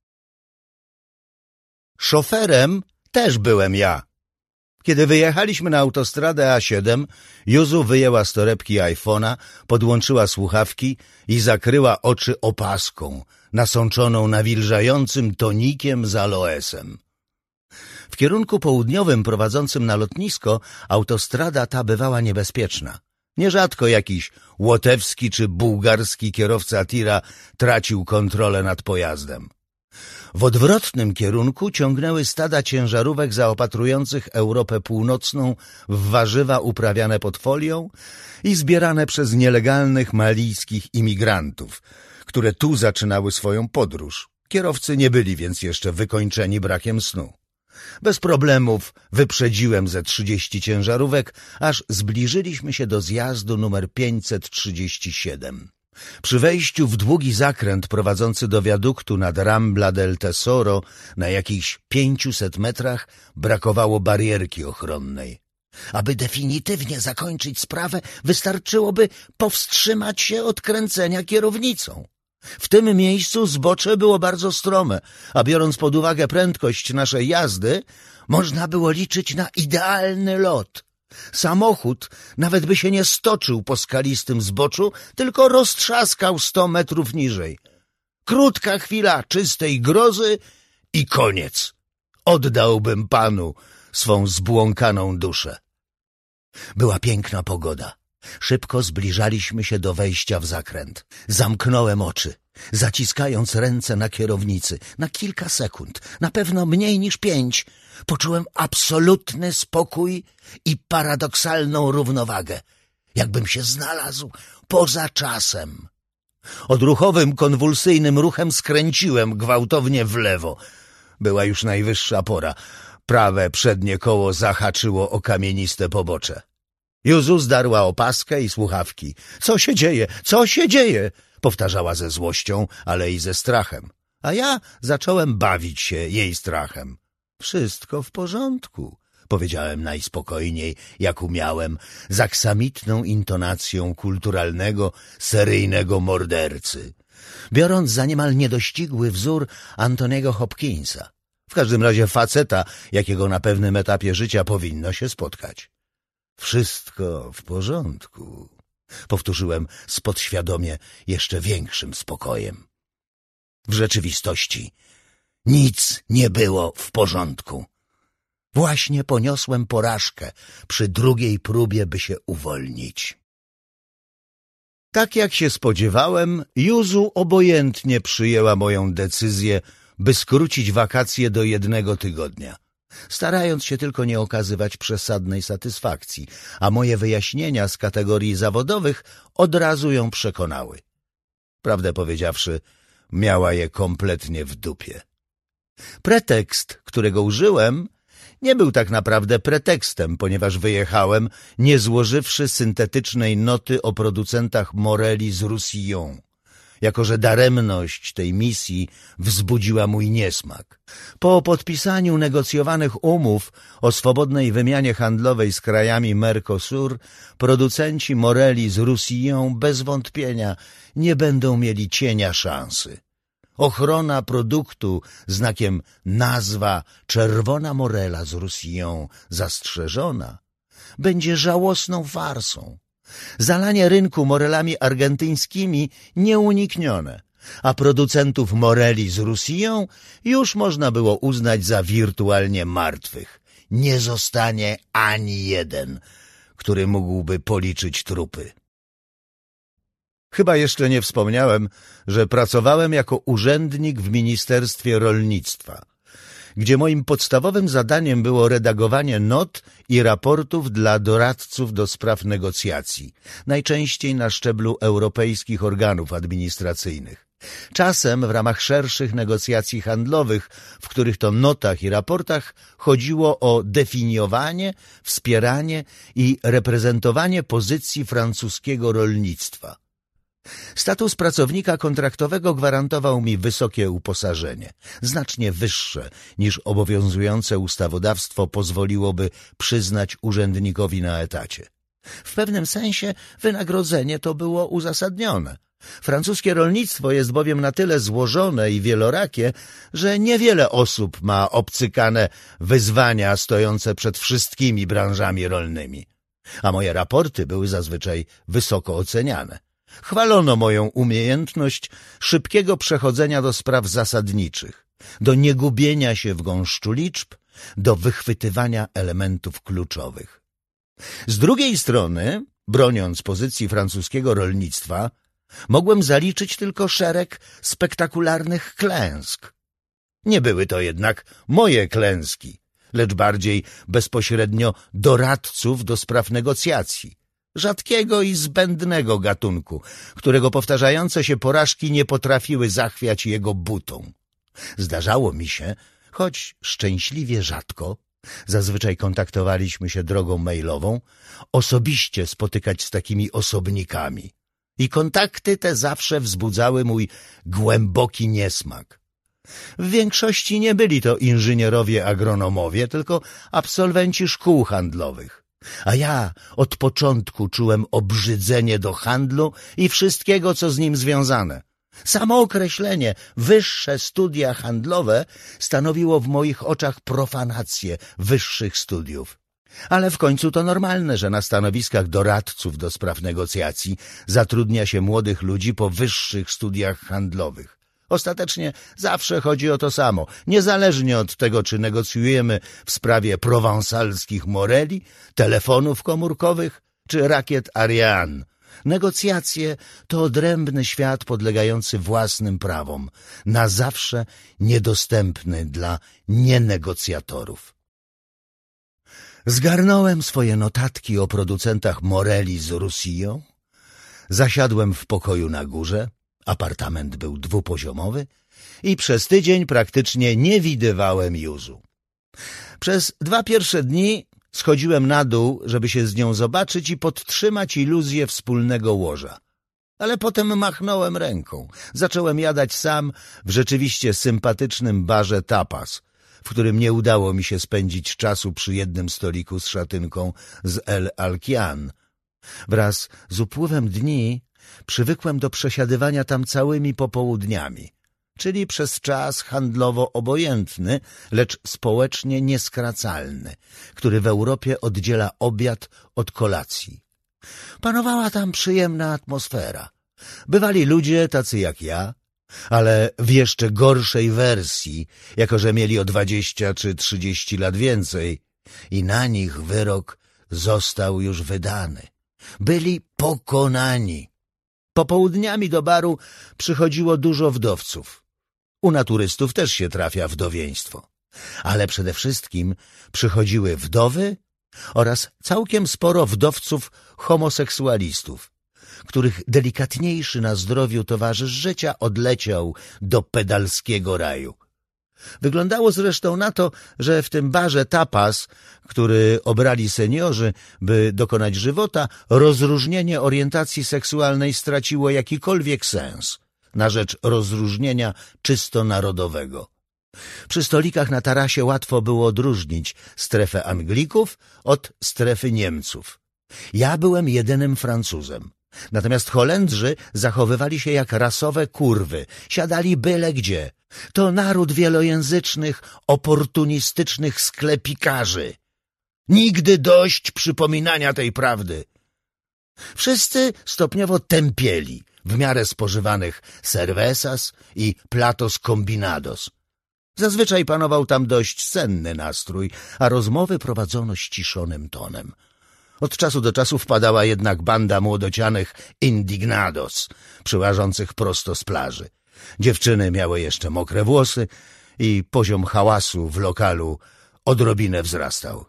Szoferem też byłem ja. Kiedy wyjechaliśmy na autostradę A siedem, Juzu wyjęła z torebki iPhone'a, podłączyła słuchawki i zakryła oczy opaską, nasączoną nawilżającym tonikiem z aloesem. W kierunku południowym prowadzącym na lotnisko autostrada ta bywała niebezpieczna. Nierzadko jakiś łotewski czy bułgarski kierowca tira tracił kontrolę nad pojazdem. W odwrotnym kierunku ciągnęły stada ciężarówek zaopatrujących Europę Północną w warzywa uprawiane pod folią i zbierane przez nielegalnych malijskich imigrantów, które tu zaczynały swoją podróż. Kierowcy nie byli więc jeszcze wykończeni brakiem snu. Bez problemów wyprzedziłem ze trzydzieści ciężarówek, aż zbliżyliśmy się do zjazdu numer pięćset trzydzieści siedem. Przy wejściu w długi zakręt prowadzący do wiaduktu nad Rambla del Tesoro na jakichś pięciuset metrach brakowało barierki ochronnej. Aby definitywnie zakończyć sprawę, wystarczyłoby powstrzymać się od kręcenia kierownicą. W tym miejscu zbocze było bardzo strome, a biorąc pod uwagę prędkość naszej jazdy, można było liczyć na idealny lot. Samochód nawet by się nie stoczył po skalistym zboczu, tylko roztrzaskał sto metrów niżej. Krótka chwila czystej grozy i koniec. Oddałbym panu swą zbłąkaną duszę. Była piękna pogoda. Szybko zbliżaliśmy się do wejścia w zakręt. Zamknąłem oczy, zaciskając ręce na kierownicy. Na kilka sekund, na pewno mniej niż pięć, poczułem absolutny spokój i paradoksalną równowagę. jakbym się znalazł poza czasem. Odruchowym, konwulsyjnym ruchem skręciłem gwałtownie w lewo. Była już najwyższa pora. Prawe przednie koło zahaczyło o kamieniste pobocze. Juzu zdarła opaskę i słuchawki. — Co się dzieje? Co się dzieje? — powtarzała ze złością, ale i ze strachem. A ja zacząłem bawić się jej strachem. — Wszystko w porządku — powiedziałem najspokojniej, jak umiałem, z aksamitną intonacją kulturalnego, seryjnego mordercy, biorąc za niemal niedościgły wzór Antoniego Hopkinsa. W każdym razie faceta, jakiego na pewnym etapie życia powinno się spotkać. Wszystko w porządku — powtórzyłem z podświadomie jeszcze większym spokojem. W rzeczywistości nic nie było w porządku. Właśnie poniosłem porażkę przy drugiej próbie, by się uwolnić. Tak jak się spodziewałem, Juzu obojętnie przyjęła moją decyzję, by skrócić wakacje do jednego tygodnia, starając się tylko nie okazywać przesadnej satysfakcji, a moje wyjaśnienia z kategorii zawodowych od razu ją przekonały. Prawdę powiedziawszy, miała je kompletnie w dupie. Pretekst, którego użyłem, nie był tak naprawdę pretekstem, ponieważ wyjechałem, nie złożywszy syntetycznej noty o producentach Moreli z Roussillon, jako że daremność tej misji wzbudziła mój niesmak. Po podpisaniu negocjowanych umów o swobodnej wymianie handlowej z krajami Mercosur, producenci Moreli z Roussillon bez wątpienia nie będą mieli cienia szansy. Ochrona produktu znakiem nazwa Czerwona Morela z Roussillon zastrzeżona będzie żałosną farsą. Zalanie rynku morelami argentyńskimi nieuniknione, a producentów moreli z Roussillon już można było uznać za wirtualnie martwych. Nie zostanie ani jeden, który mógłby policzyć trupy. Chyba jeszcze nie wspomniałem, że pracowałem jako urzędnik w Ministerstwie Rolnictwa, gdzie moim podstawowym zadaniem było redagowanie not i raportów dla doradców do spraw negocjacji, najczęściej na szczeblu europejskich organów administracyjnych. Czasem w ramach szerszych negocjacji handlowych, w których to notach i raportach chodziło o definiowanie, wspieranie i reprezentowanie pozycji francuskiego rolnictwa. Status pracownika kontraktowego gwarantował mi wysokie uposażenie, znacznie wyższe niż obowiązujące ustawodawstwo pozwoliłoby przyznać urzędnikowi na etacie. W pewnym sensie wynagrodzenie to było uzasadnione. Francuskie rolnictwo jest bowiem na tyle złożone i wielorakie, że niewiele osób ma obcykane wyzwania stojące przed wszystkimi branżami rolnymi, a moje raporty były zazwyczaj wysoko oceniane. Chwalono moją umiejętność szybkiego przechodzenia do spraw zasadniczych, do niegubienia się w gąszczu liczb, do wychwytywania elementów kluczowych. Z drugiej strony, broniąc pozycji francuskiego rolnictwa, mogłem zaliczyć tylko szereg spektakularnych klęsk. Nie były to jednak moje klęski, lecz bardziej bezpośrednio doradców do spraw negocjacji, rzadkiego i zbędnego gatunku, którego powtarzające się porażki nie potrafiły zachwiać jego butą. Zdarzało mi się, choć szczęśliwie rzadko, zazwyczaj kontaktowaliśmy się drogą mailową, osobiście spotykać z takimi osobnikami. I kontakty te zawsze wzbudzały mój głęboki niesmak. W większości nie byli to inżynierowie agronomowie, tylko absolwenci szkół handlowych. A ja od początku czułem obrzydzenie do handlu i wszystkiego, co z nim związane. Samo określenie wyższe studia handlowe stanowiło w moich oczach profanację wyższych studiów. Ale w końcu to normalne, że na stanowiskach doradców do spraw negocjacji zatrudnia się młodych ludzi po wyższych studiach handlowych. Ostatecznie zawsze chodzi o to samo, niezależnie od tego, czy negocjujemy w sprawie prowansalskich moreli, telefonów komórkowych czy rakiet Ariane. Negocjacje to odrębny świat podlegający własnym prawom, na zawsze niedostępny dla nienegocjatorów. Zgarnąłem swoje notatki o producentach Moreli z Roussillon, zasiadłem w pokoju na górze, apartament był dwupoziomowy i przez tydzień praktycznie nie widywałem Juzu. Przez dwa pierwsze dni schodziłem na dół, żeby się z nią zobaczyć i podtrzymać iluzję wspólnego łoża. Ale potem machnąłem ręką. Zacząłem jadać sam w rzeczywiście sympatycznym barze tapas, w którym nie udało mi się spędzić czasu przy jednym stoliku z szatynką z El Alkian. Wraz z upływem dni przywykłem do przesiadywania tam całymi popołudniami, czyli przez czas handlowo obojętny, lecz społecznie nieskracalny, który w Europie oddziela obiad od kolacji. Panowała tam przyjemna atmosfera. Bywali ludzie tacy jak ja, ale w jeszcze gorszej wersji, jako że mieli o dwadzieścia czy trzydzieści lat więcej i na nich wyrok został już wydany. Byli pokonani. Popołudniami do baru przychodziło dużo wdowców. U naturystów też się trafia wdowieństwo. Ale przede wszystkim przychodziły wdowy oraz całkiem sporo wdowców homoseksualistów, których delikatniejszy na zdrowiu towarzysz życia odleciał do pedalskiego raju. Wyglądało zresztą na to, że w tym barze tapas, który obrali seniorzy, by dokonać żywota, rozróżnienie orientacji seksualnej straciło jakikolwiek sens na rzecz rozróżnienia czysto narodowego. Przy stolikach na tarasie łatwo było odróżnić strefę Anglików od strefy Niemców. Ja byłem jedynym Francuzem. Natomiast Holendrzy zachowywali się jak rasowe kurwy, siadali byle gdzie. To naród wielojęzycznych, oportunistycznych sklepikarzy. Nigdy dość przypominania tej prawdy. Wszyscy stopniowo tępieli w miarę spożywanych cervezas i platos combinados. Zazwyczaj panował tam dość senny nastrój, a rozmowy prowadzono ściszonym tonem. Od czasu do czasu wpadała jednak banda młodocianych indignados, przyłażących prosto z plaży. Dziewczyny miały jeszcze mokre włosy i poziom hałasu w lokalu odrobinę wzrastał.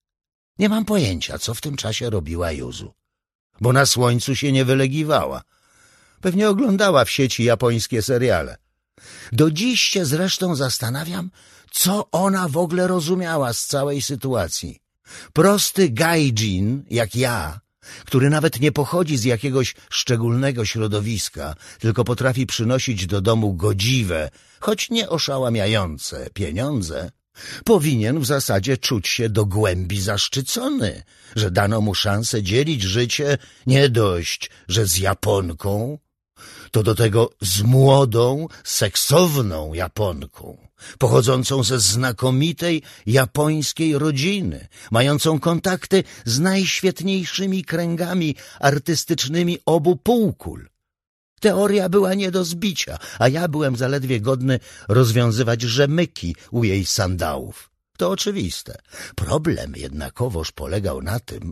Nie mam pojęcia, co w tym czasie robiła Juzu, bo na słońcu się nie wylegiwała. Pewnie oglądała w sieci japońskie seriale. Do dziś się zresztą zastanawiam, co ona w ogóle rozumiała z całej sytuacji. Prosty gaijin, jak ja, który nawet nie pochodzi z jakiegoś szczególnego środowiska, tylko potrafi przynosić do domu godziwe, choć nie oszałamiające pieniądze, powinien w zasadzie czuć się do głębi zaszczycony, że dano mu szansę dzielić życie nie dość, że z Japonką, to do tego z młodą, seksowną Japonką, pochodzącą ze znakomitej japońskiej rodziny, mającą kontakty z najświetniejszymi kręgami artystycznymi obu półkul. Teoria była nie do zbicia, a ja byłem zaledwie godny rozwiązywać rzemyki u jej sandałów. To oczywiste. Problem jednakowoż polegał na tym,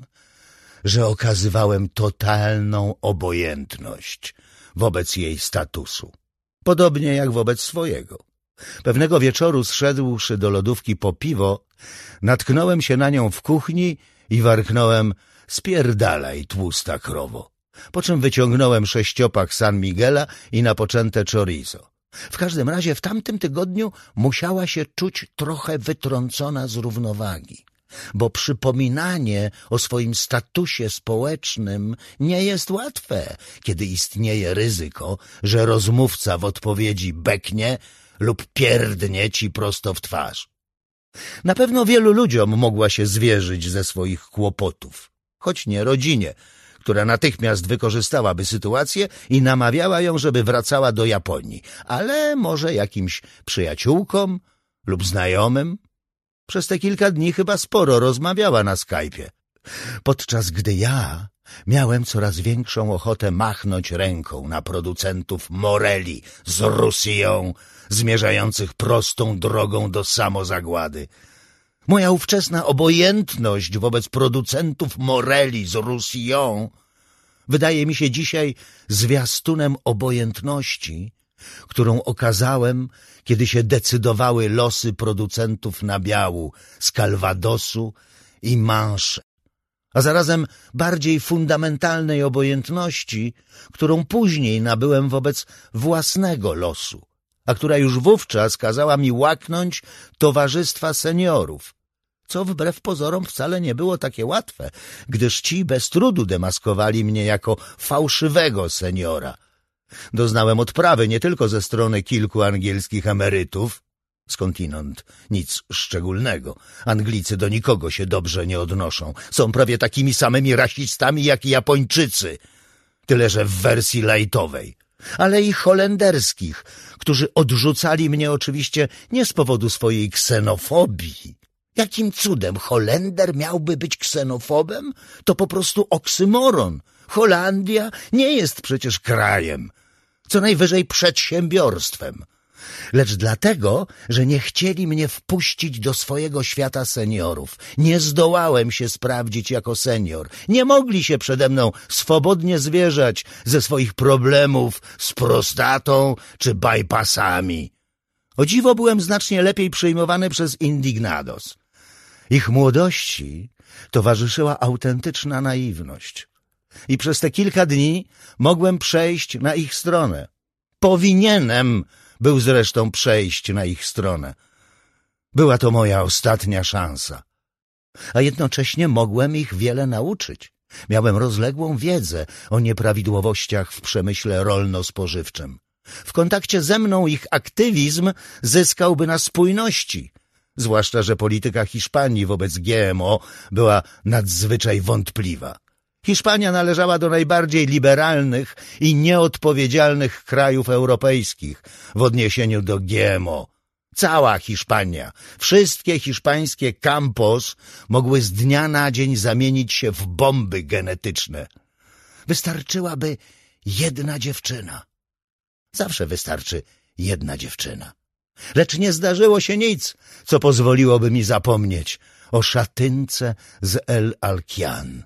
że okazywałem totalną obojętność wobec jej statusu, podobnie jak wobec swojego. Pewnego wieczoru, zszedłszy do lodówki po piwo, natknąłem się na nią w kuchni i warknąłem: spierdalaj, tłusta krowo. Po czym wyciągnąłem sześciopak San Miguela i napoczęte chorizo. W każdym razie w tamtym tygodniu musiała się czuć trochę wytrącona z równowagi, bo przypominanie o swoim statusie społecznym nie jest łatwe, kiedy istnieje ryzyko, że rozmówca w odpowiedzi beknie lub pierdnie ci prosto w twarz. Na pewno wielu ludziom mogła się zwierzyć ze swoich kłopotów, choć nie rodzinie, która natychmiast wykorzystałaby sytuację i namawiała ją, żeby wracała do Japonii, ale może jakimś przyjaciółkom lub znajomym. Przez te kilka dni chyba sporo rozmawiała na Skype'ie, podczas gdy ja miałem coraz większą ochotę machnąć ręką na producentów Moreli z Roussillon, zmierzających prostą drogą do samozagłady. Moja ówczesna obojętność wobec producentów Moreli z Roussillon wydaje mi się dzisiaj zwiastunem obojętności, którą okazałem, kiedy się decydowały losy producentów nabiału z Calvadosu i mansze, a zarazem bardziej fundamentalnej obojętności, którą później nabyłem wobec własnego losu, a która już wówczas kazała mi łaknąć towarzystwa seniorów, co wbrew pozorom wcale nie było takie łatwe, gdyż ci bez trudu demaskowali mnie jako fałszywego seniora. Doznałem odprawy nie tylko ze strony kilku angielskich emerytów, skądinąd nic szczególnego. Anglicy do nikogo się dobrze nie odnoszą. Są prawie takimi samymi rasistami jak i Japończycy, tyle że w wersji lightowej. Ale i holenderskich, którzy odrzucali mnie oczywiście nie z powodu swojej ksenofobii. Jakim cudem Holender miałby być ksenofobem? To po prostu oksymoron. Holandia nie jest przecież krajem, co najwyżej przedsiębiorstwem. Lecz dlatego, że nie chcieli mnie wpuścić do swojego świata seniorów. Nie zdołałem się sprawdzić jako senior. Nie mogli się przede mną swobodnie zwierzać ze swoich problemów z prostatą czy bypassami. O dziwo byłem znacznie lepiej przyjmowany przez indignados. Ich młodości towarzyszyła autentyczna naiwność. I przez te kilka dni mogłem przejść na ich stronę. Powinienem był zresztą przejść na ich stronę. Była to moja ostatnia szansa. A jednocześnie mogłem ich wiele nauczyć. Miałem rozległą wiedzę o nieprawidłowościach w przemyśle rolno-spożywczym. W kontakcie ze mną ich aktywizm zyskałby na spójności, zwłaszcza że polityka Hiszpanii wobec G M O była nadzwyczaj wątpliwa. Hiszpania należała do najbardziej liberalnych i nieodpowiedzialnych krajów europejskich w odniesieniu do G M O. Cała Hiszpania, wszystkie hiszpańskie campos mogły z dnia na dzień zamienić się w bomby genetyczne. Wystarczyłaby jedna dziewczyna. Zawsze wystarczy jedna dziewczyna. Lecz nie zdarzyło się nic, co pozwoliłoby mi zapomnieć o szatynce z El Alquian.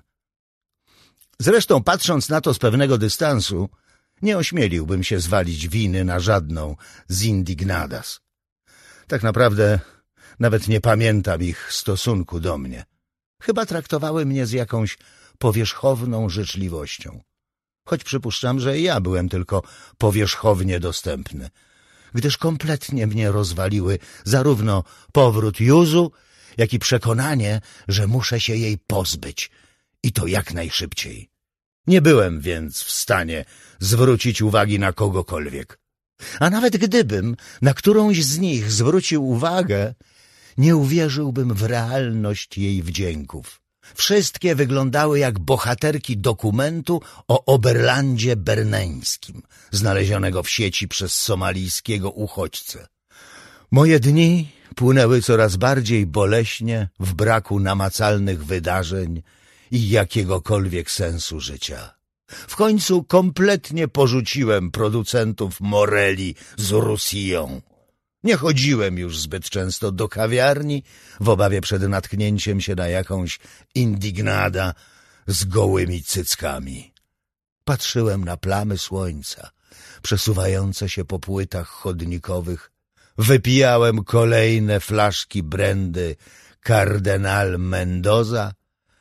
Zresztą, patrząc na to z pewnego dystansu, nie ośmieliłbym się zwalić winy na żadną z indignadas. Tak naprawdę nawet nie pamiętam ich stosunku do mnie. Chyba traktowały mnie z jakąś powierzchowną życzliwością. Choć przypuszczam, że ja byłem tylko powierzchownie dostępny, gdyż kompletnie mnie rozwaliły zarówno powrót Juzu, jak i przekonanie, że muszę się jej pozbyć i to jak najszybciej. Nie byłem więc w stanie zwrócić uwagi na kogokolwiek. A nawet gdybym na którąś z nich zwrócił uwagę, nie uwierzyłbym w realność jej wdzięków. Wszystkie wyglądały jak bohaterki dokumentu o Oberlandzie berneńskim, znalezionego w sieci przez somalijskiego uchodźcę. Moje dni płynęły coraz bardziej boleśnie w braku namacalnych wydarzeń i jakiegokolwiek sensu życia. W końcu kompletnie porzuciłem producentów Moreli z Rusją. Nie chodziłem już zbyt często do kawiarni w obawie przed natknięciem się na jakąś indignada z gołymi cyckami. Patrzyłem na plamy słońca przesuwające się po płytach chodnikowych. Wypijałem kolejne flaszki brandy Kardynal Mendoza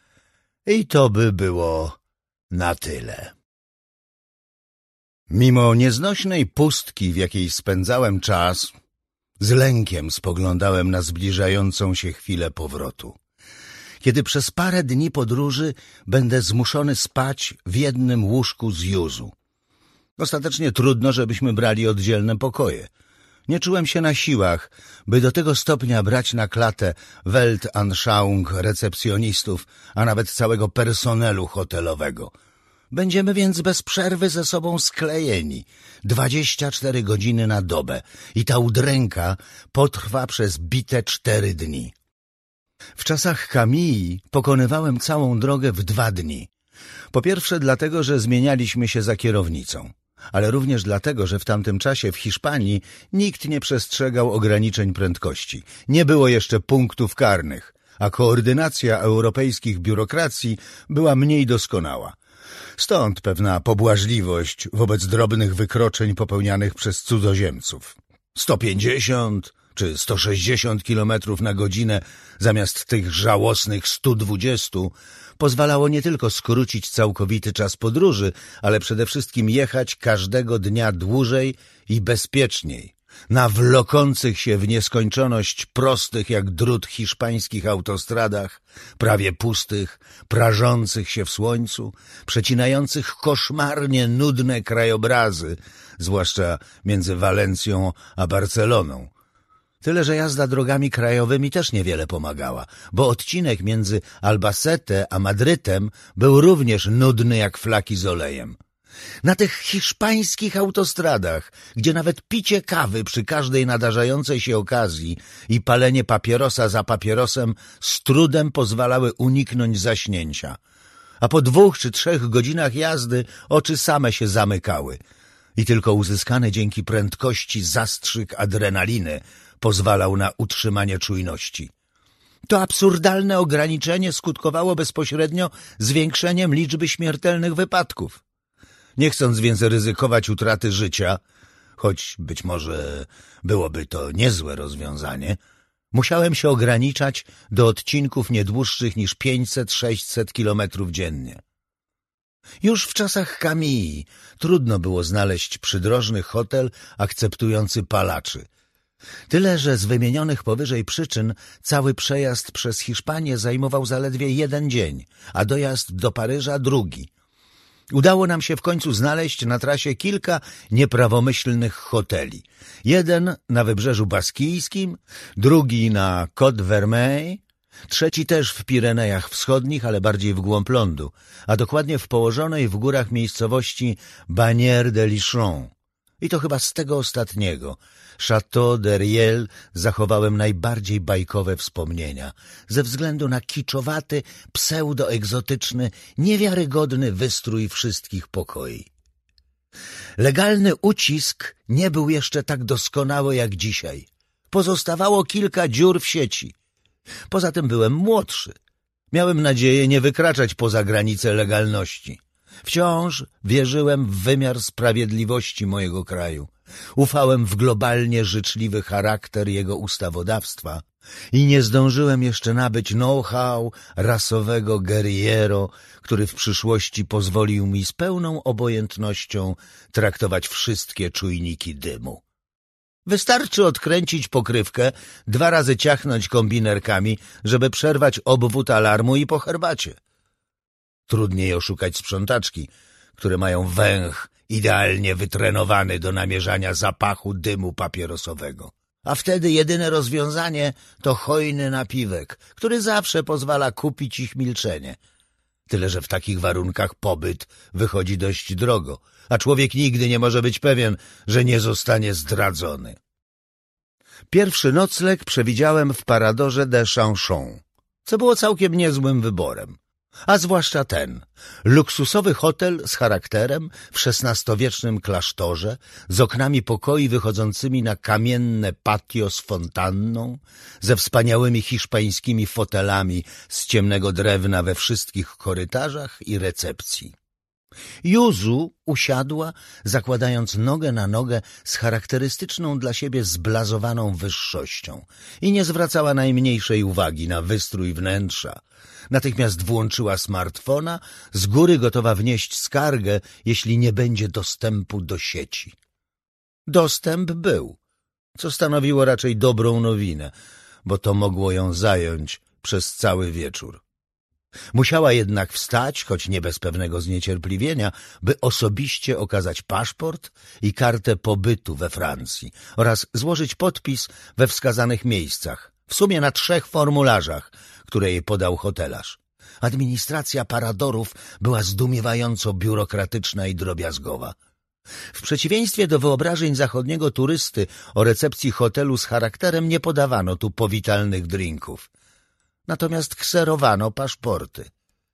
i to by było na tyle. Mimo nieznośnej pustki, w jakiej spędzałem czas, z lękiem spoglądałem na zbliżającą się chwilę powrotu, kiedy przez parę dni podróży będę zmuszony spać w jednym łóżku z Juzu. Ostatecznie trudno, żebyśmy brali oddzielne pokoje. Nie czułem się na siłach, by do tego stopnia brać na klatę Weltanschauung recepcjonistów, a nawet całego personelu hotelowego. Będziemy więc bez przerwy ze sobą sklejeni, dwadzieścia cztery godziny na dobę i ta udręka potrwa przez bite cztery dni. W czasach Camilli pokonywałem całą drogę w dwa dni. Po pierwsze dlatego, że zmienialiśmy się za kierownicą, ale również dlatego, że w tamtym czasie w Hiszpanii nikt nie przestrzegał ograniczeń prędkości. Nie było jeszcze punktów karnych, a koordynacja europejskich biurokracji była mniej doskonała. Stąd pewna pobłażliwość wobec drobnych wykroczeń popełnianych przez cudzoziemców. sto pięćdziesiąt czy sto sześćdziesiąt kilometrów na godzinę zamiast tych żałosnych stu dwudziestu pozwalało nie tylko skrócić całkowity czas podróży, ale przede wszystkim jechać każdego dnia dłużej i bezpieczniej. Na wlokących się w nieskończoność prostych jak drut hiszpańskich autostradach, prawie pustych, prażących się w słońcu, przecinających koszmarnie nudne krajobrazy, zwłaszcza między Walencją a Barceloną. Tyle, że jazda drogami krajowymi też niewiele pomagała, bo odcinek między Albacete a Madrytem był również nudny jak flaki z olejem. Na tych hiszpańskich autostradach, gdzie nawet picie kawy przy każdej nadarzającej się okazji i palenie papierosa za papierosem z trudem pozwalały uniknąć zaśnięcia, a po dwóch czy trzech godzinach jazdy oczy same się zamykały i tylko uzyskany dzięki prędkości zastrzyk adrenaliny pozwalał na utrzymanie czujności. To absurdalne ograniczenie skutkowało bezpośrednio zwiększeniem liczby śmiertelnych wypadków. Nie chcąc więc ryzykować utraty życia, choć być może byłoby to niezłe rozwiązanie, musiałem się ograniczać do odcinków nie dłuższych niż pięćset sześćset kilometrów dziennie. Już w czasach Camilli trudno było znaleźć przydrożny hotel akceptujący palaczy. Tyle, że z wymienionych powyżej przyczyn cały przejazd przez Hiszpanię zajmował zaledwie jeden dzień, a dojazd do Paryża drugi. Udało nam się w końcu znaleźć na trasie kilka nieprawomyślnych hoteli. Jeden na Wybrzeżu Baskijskim, drugi na Côte Vermeille, trzeci też w Pirenejach Wschodnich, ale bardziej w głąb lądu, a dokładnie w położonej w górach miejscowości Bagnères de Lichon. I to chyba z tego ostatniego, Château de Riel, zachowałem najbardziej bajkowe wspomnienia, ze względu na kiczowaty, pseudoegzotyczny, niewiarygodny wystrój wszystkich pokoi. Legalny ucisk nie był jeszcze tak doskonały jak dzisiaj. Pozostawało kilka dziur w sieci. Poza tym byłem młodszy. Miałem nadzieję nie wykraczać poza granice legalności. Wciąż wierzyłem w wymiar sprawiedliwości mojego kraju. Ufałem w globalnie życzliwy charakter jego ustawodawstwa i nie zdążyłem jeszcze nabyć know-how rasowego guerriero, który w przyszłości pozwolił mi z pełną obojętnością traktować wszystkie czujniki dymu. Wystarczy odkręcić pokrywkę, dwa razy ciachnąć kombinerkami, żeby przerwać obwód alarmu i po herbacie. Trudniej oszukać sprzątaczki, które mają węch idealnie wytrenowany do namierzania zapachu dymu papierosowego. A wtedy jedyne rozwiązanie to hojny napiwek, który zawsze pozwala kupić ich milczenie. Tyle, że w takich warunkach pobyt wychodzi dość drogo, a człowiek nigdy nie może być pewien, że nie zostanie zdradzony. Pierwszy nocleg przewidziałem w Paradorze de Chanchon, co było całkiem niezłym wyborem. A zwłaszcza ten, luksusowy hotel z charakterem w szesnastowiecznym klasztorze, z oknami pokoi wychodzącymi na kamienne patio z fontanną, ze wspaniałymi hiszpańskimi fotelami z ciemnego drewna we wszystkich korytarzach i recepcji. Juzu usiadła, zakładając nogę na nogę z charakterystyczną dla siebie zblazowaną wyższością i nie zwracała najmniejszej uwagi na wystrój wnętrza. Natychmiast włączyła smartfona, z góry gotowa wnieść skargę, jeśli nie będzie dostępu do sieci. Dostęp był, co stanowiło raczej dobrą nowinę, bo to mogło ją zająć przez cały wieczór. Musiała jednak wstać, choć nie bez pewnego zniecierpliwienia, by osobiście okazać paszport i kartę pobytu we Francji oraz złożyć podpis we wskazanych miejscach, w sumie na trzech formularzach, które jej podał hotelarz. Administracja Paradorów była zdumiewająco biurokratyczna i drobiazgowa. W przeciwieństwie do wyobrażeń zachodniego turysty o recepcji hotelu z charakterem nie podawano tu powitalnych drinków. Natomiast kserowano paszporty.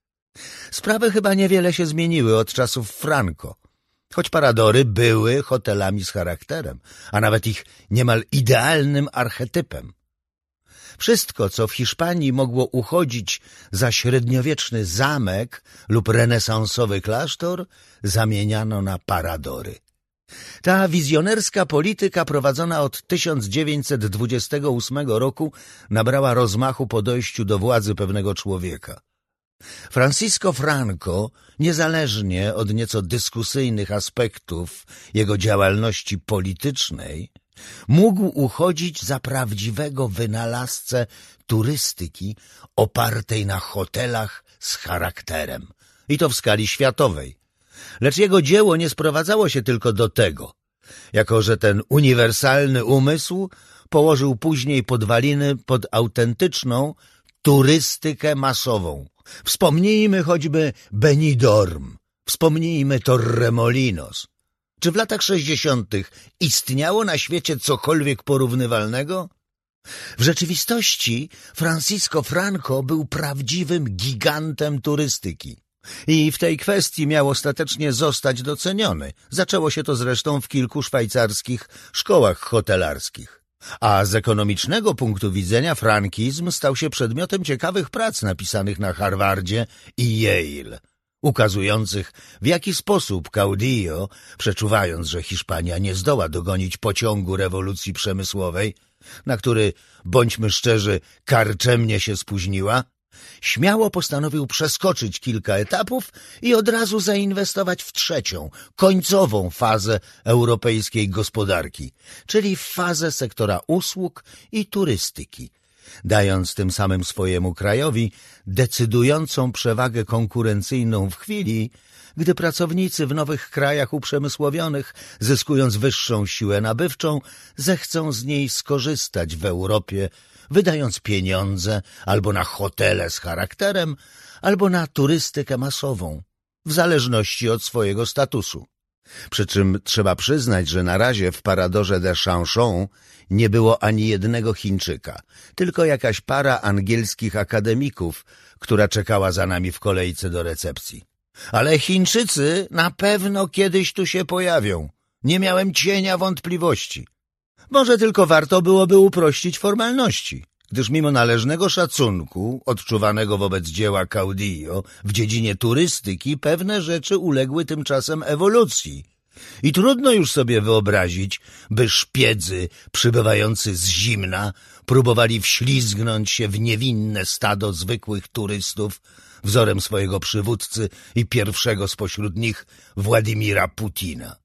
Sprawy chyba niewiele się zmieniły od czasów Franco, choć Paradory były hotelami z charakterem, a nawet ich niemal idealnym archetypem. Wszystko, co w Hiszpanii mogło uchodzić za średniowieczny zamek lub renesansowy klasztor, zamieniano na Paradory. Ta wizjonerska polityka prowadzona od tysiąc dziewięćset dwudziestego ósmego roku nabrała rozmachu po dojściu do władzy pewnego człowieka. Francisco Franco, niezależnie od nieco dyskusyjnych aspektów jego działalności politycznej, mógł uchodzić za prawdziwego wynalazcę turystyki opartej na hotelach z charakterem, i to w skali światowej. Lecz jego dzieło nie sprowadzało się tylko do tego, jako że ten uniwersalny umysł położył później podwaliny pod autentyczną turystykę masową. Wspomnijmy choćby Benidorm, wspomnijmy Torremolinos. Czy w latach sześćdziesiątych istniało na świecie cokolwiek porównywalnego? W rzeczywistości Francisco Franco był prawdziwym gigantem turystyki. I w tej kwestii miał ostatecznie zostać doceniony. Zaczęło się to zresztą w kilku szwajcarskich szkołach hotelarskich. A z ekonomicznego punktu widzenia frankizm stał się przedmiotem ciekawych prac napisanych na Harvardzie i Yale, ukazujących, w jaki sposób Caudillo, przeczuwając, że Hiszpania nie zdoła dogonić pociągu rewolucji przemysłowej, na który, bądźmy szczerzy, karczemnie się spóźniła, śmiało postanowił przeskoczyć kilka etapów i od razu zainwestować w trzecią, końcową fazę europejskiej gospodarki, czyli w fazę sektora usług i turystyki, dając tym samym swojemu krajowi decydującą przewagę konkurencyjną w chwili, gdy pracownicy w nowych krajach uprzemysłowionych, zyskując wyższą siłę nabywczą, zechcą z niej skorzystać w Europie, wydając pieniądze albo na hotele z charakterem, albo na turystykę masową, w zależności od swojego statusu. Przy czym trzeba przyznać, że na razie w Paradorze de Chanchon nie było ani jednego Chińczyka, tylko jakaś para angielskich akademików, która czekała za nami w kolejce do recepcji. Ale Chińczycy na pewno kiedyś tu się pojawią. Nie miałem cienia wątpliwości. Może tylko warto byłoby uprościć formalności, gdyż mimo należnego szacunku odczuwanego wobec dzieła Caudillo w dziedzinie turystyki pewne rzeczy uległy tymczasem ewolucji. I trudno już sobie wyobrazić, by szpiedzy przybywający z zimna próbowali wślizgnąć się w niewinne stado zwykłych turystów wzorem swojego przywódcy i pierwszego spośród nich Władimira Putina.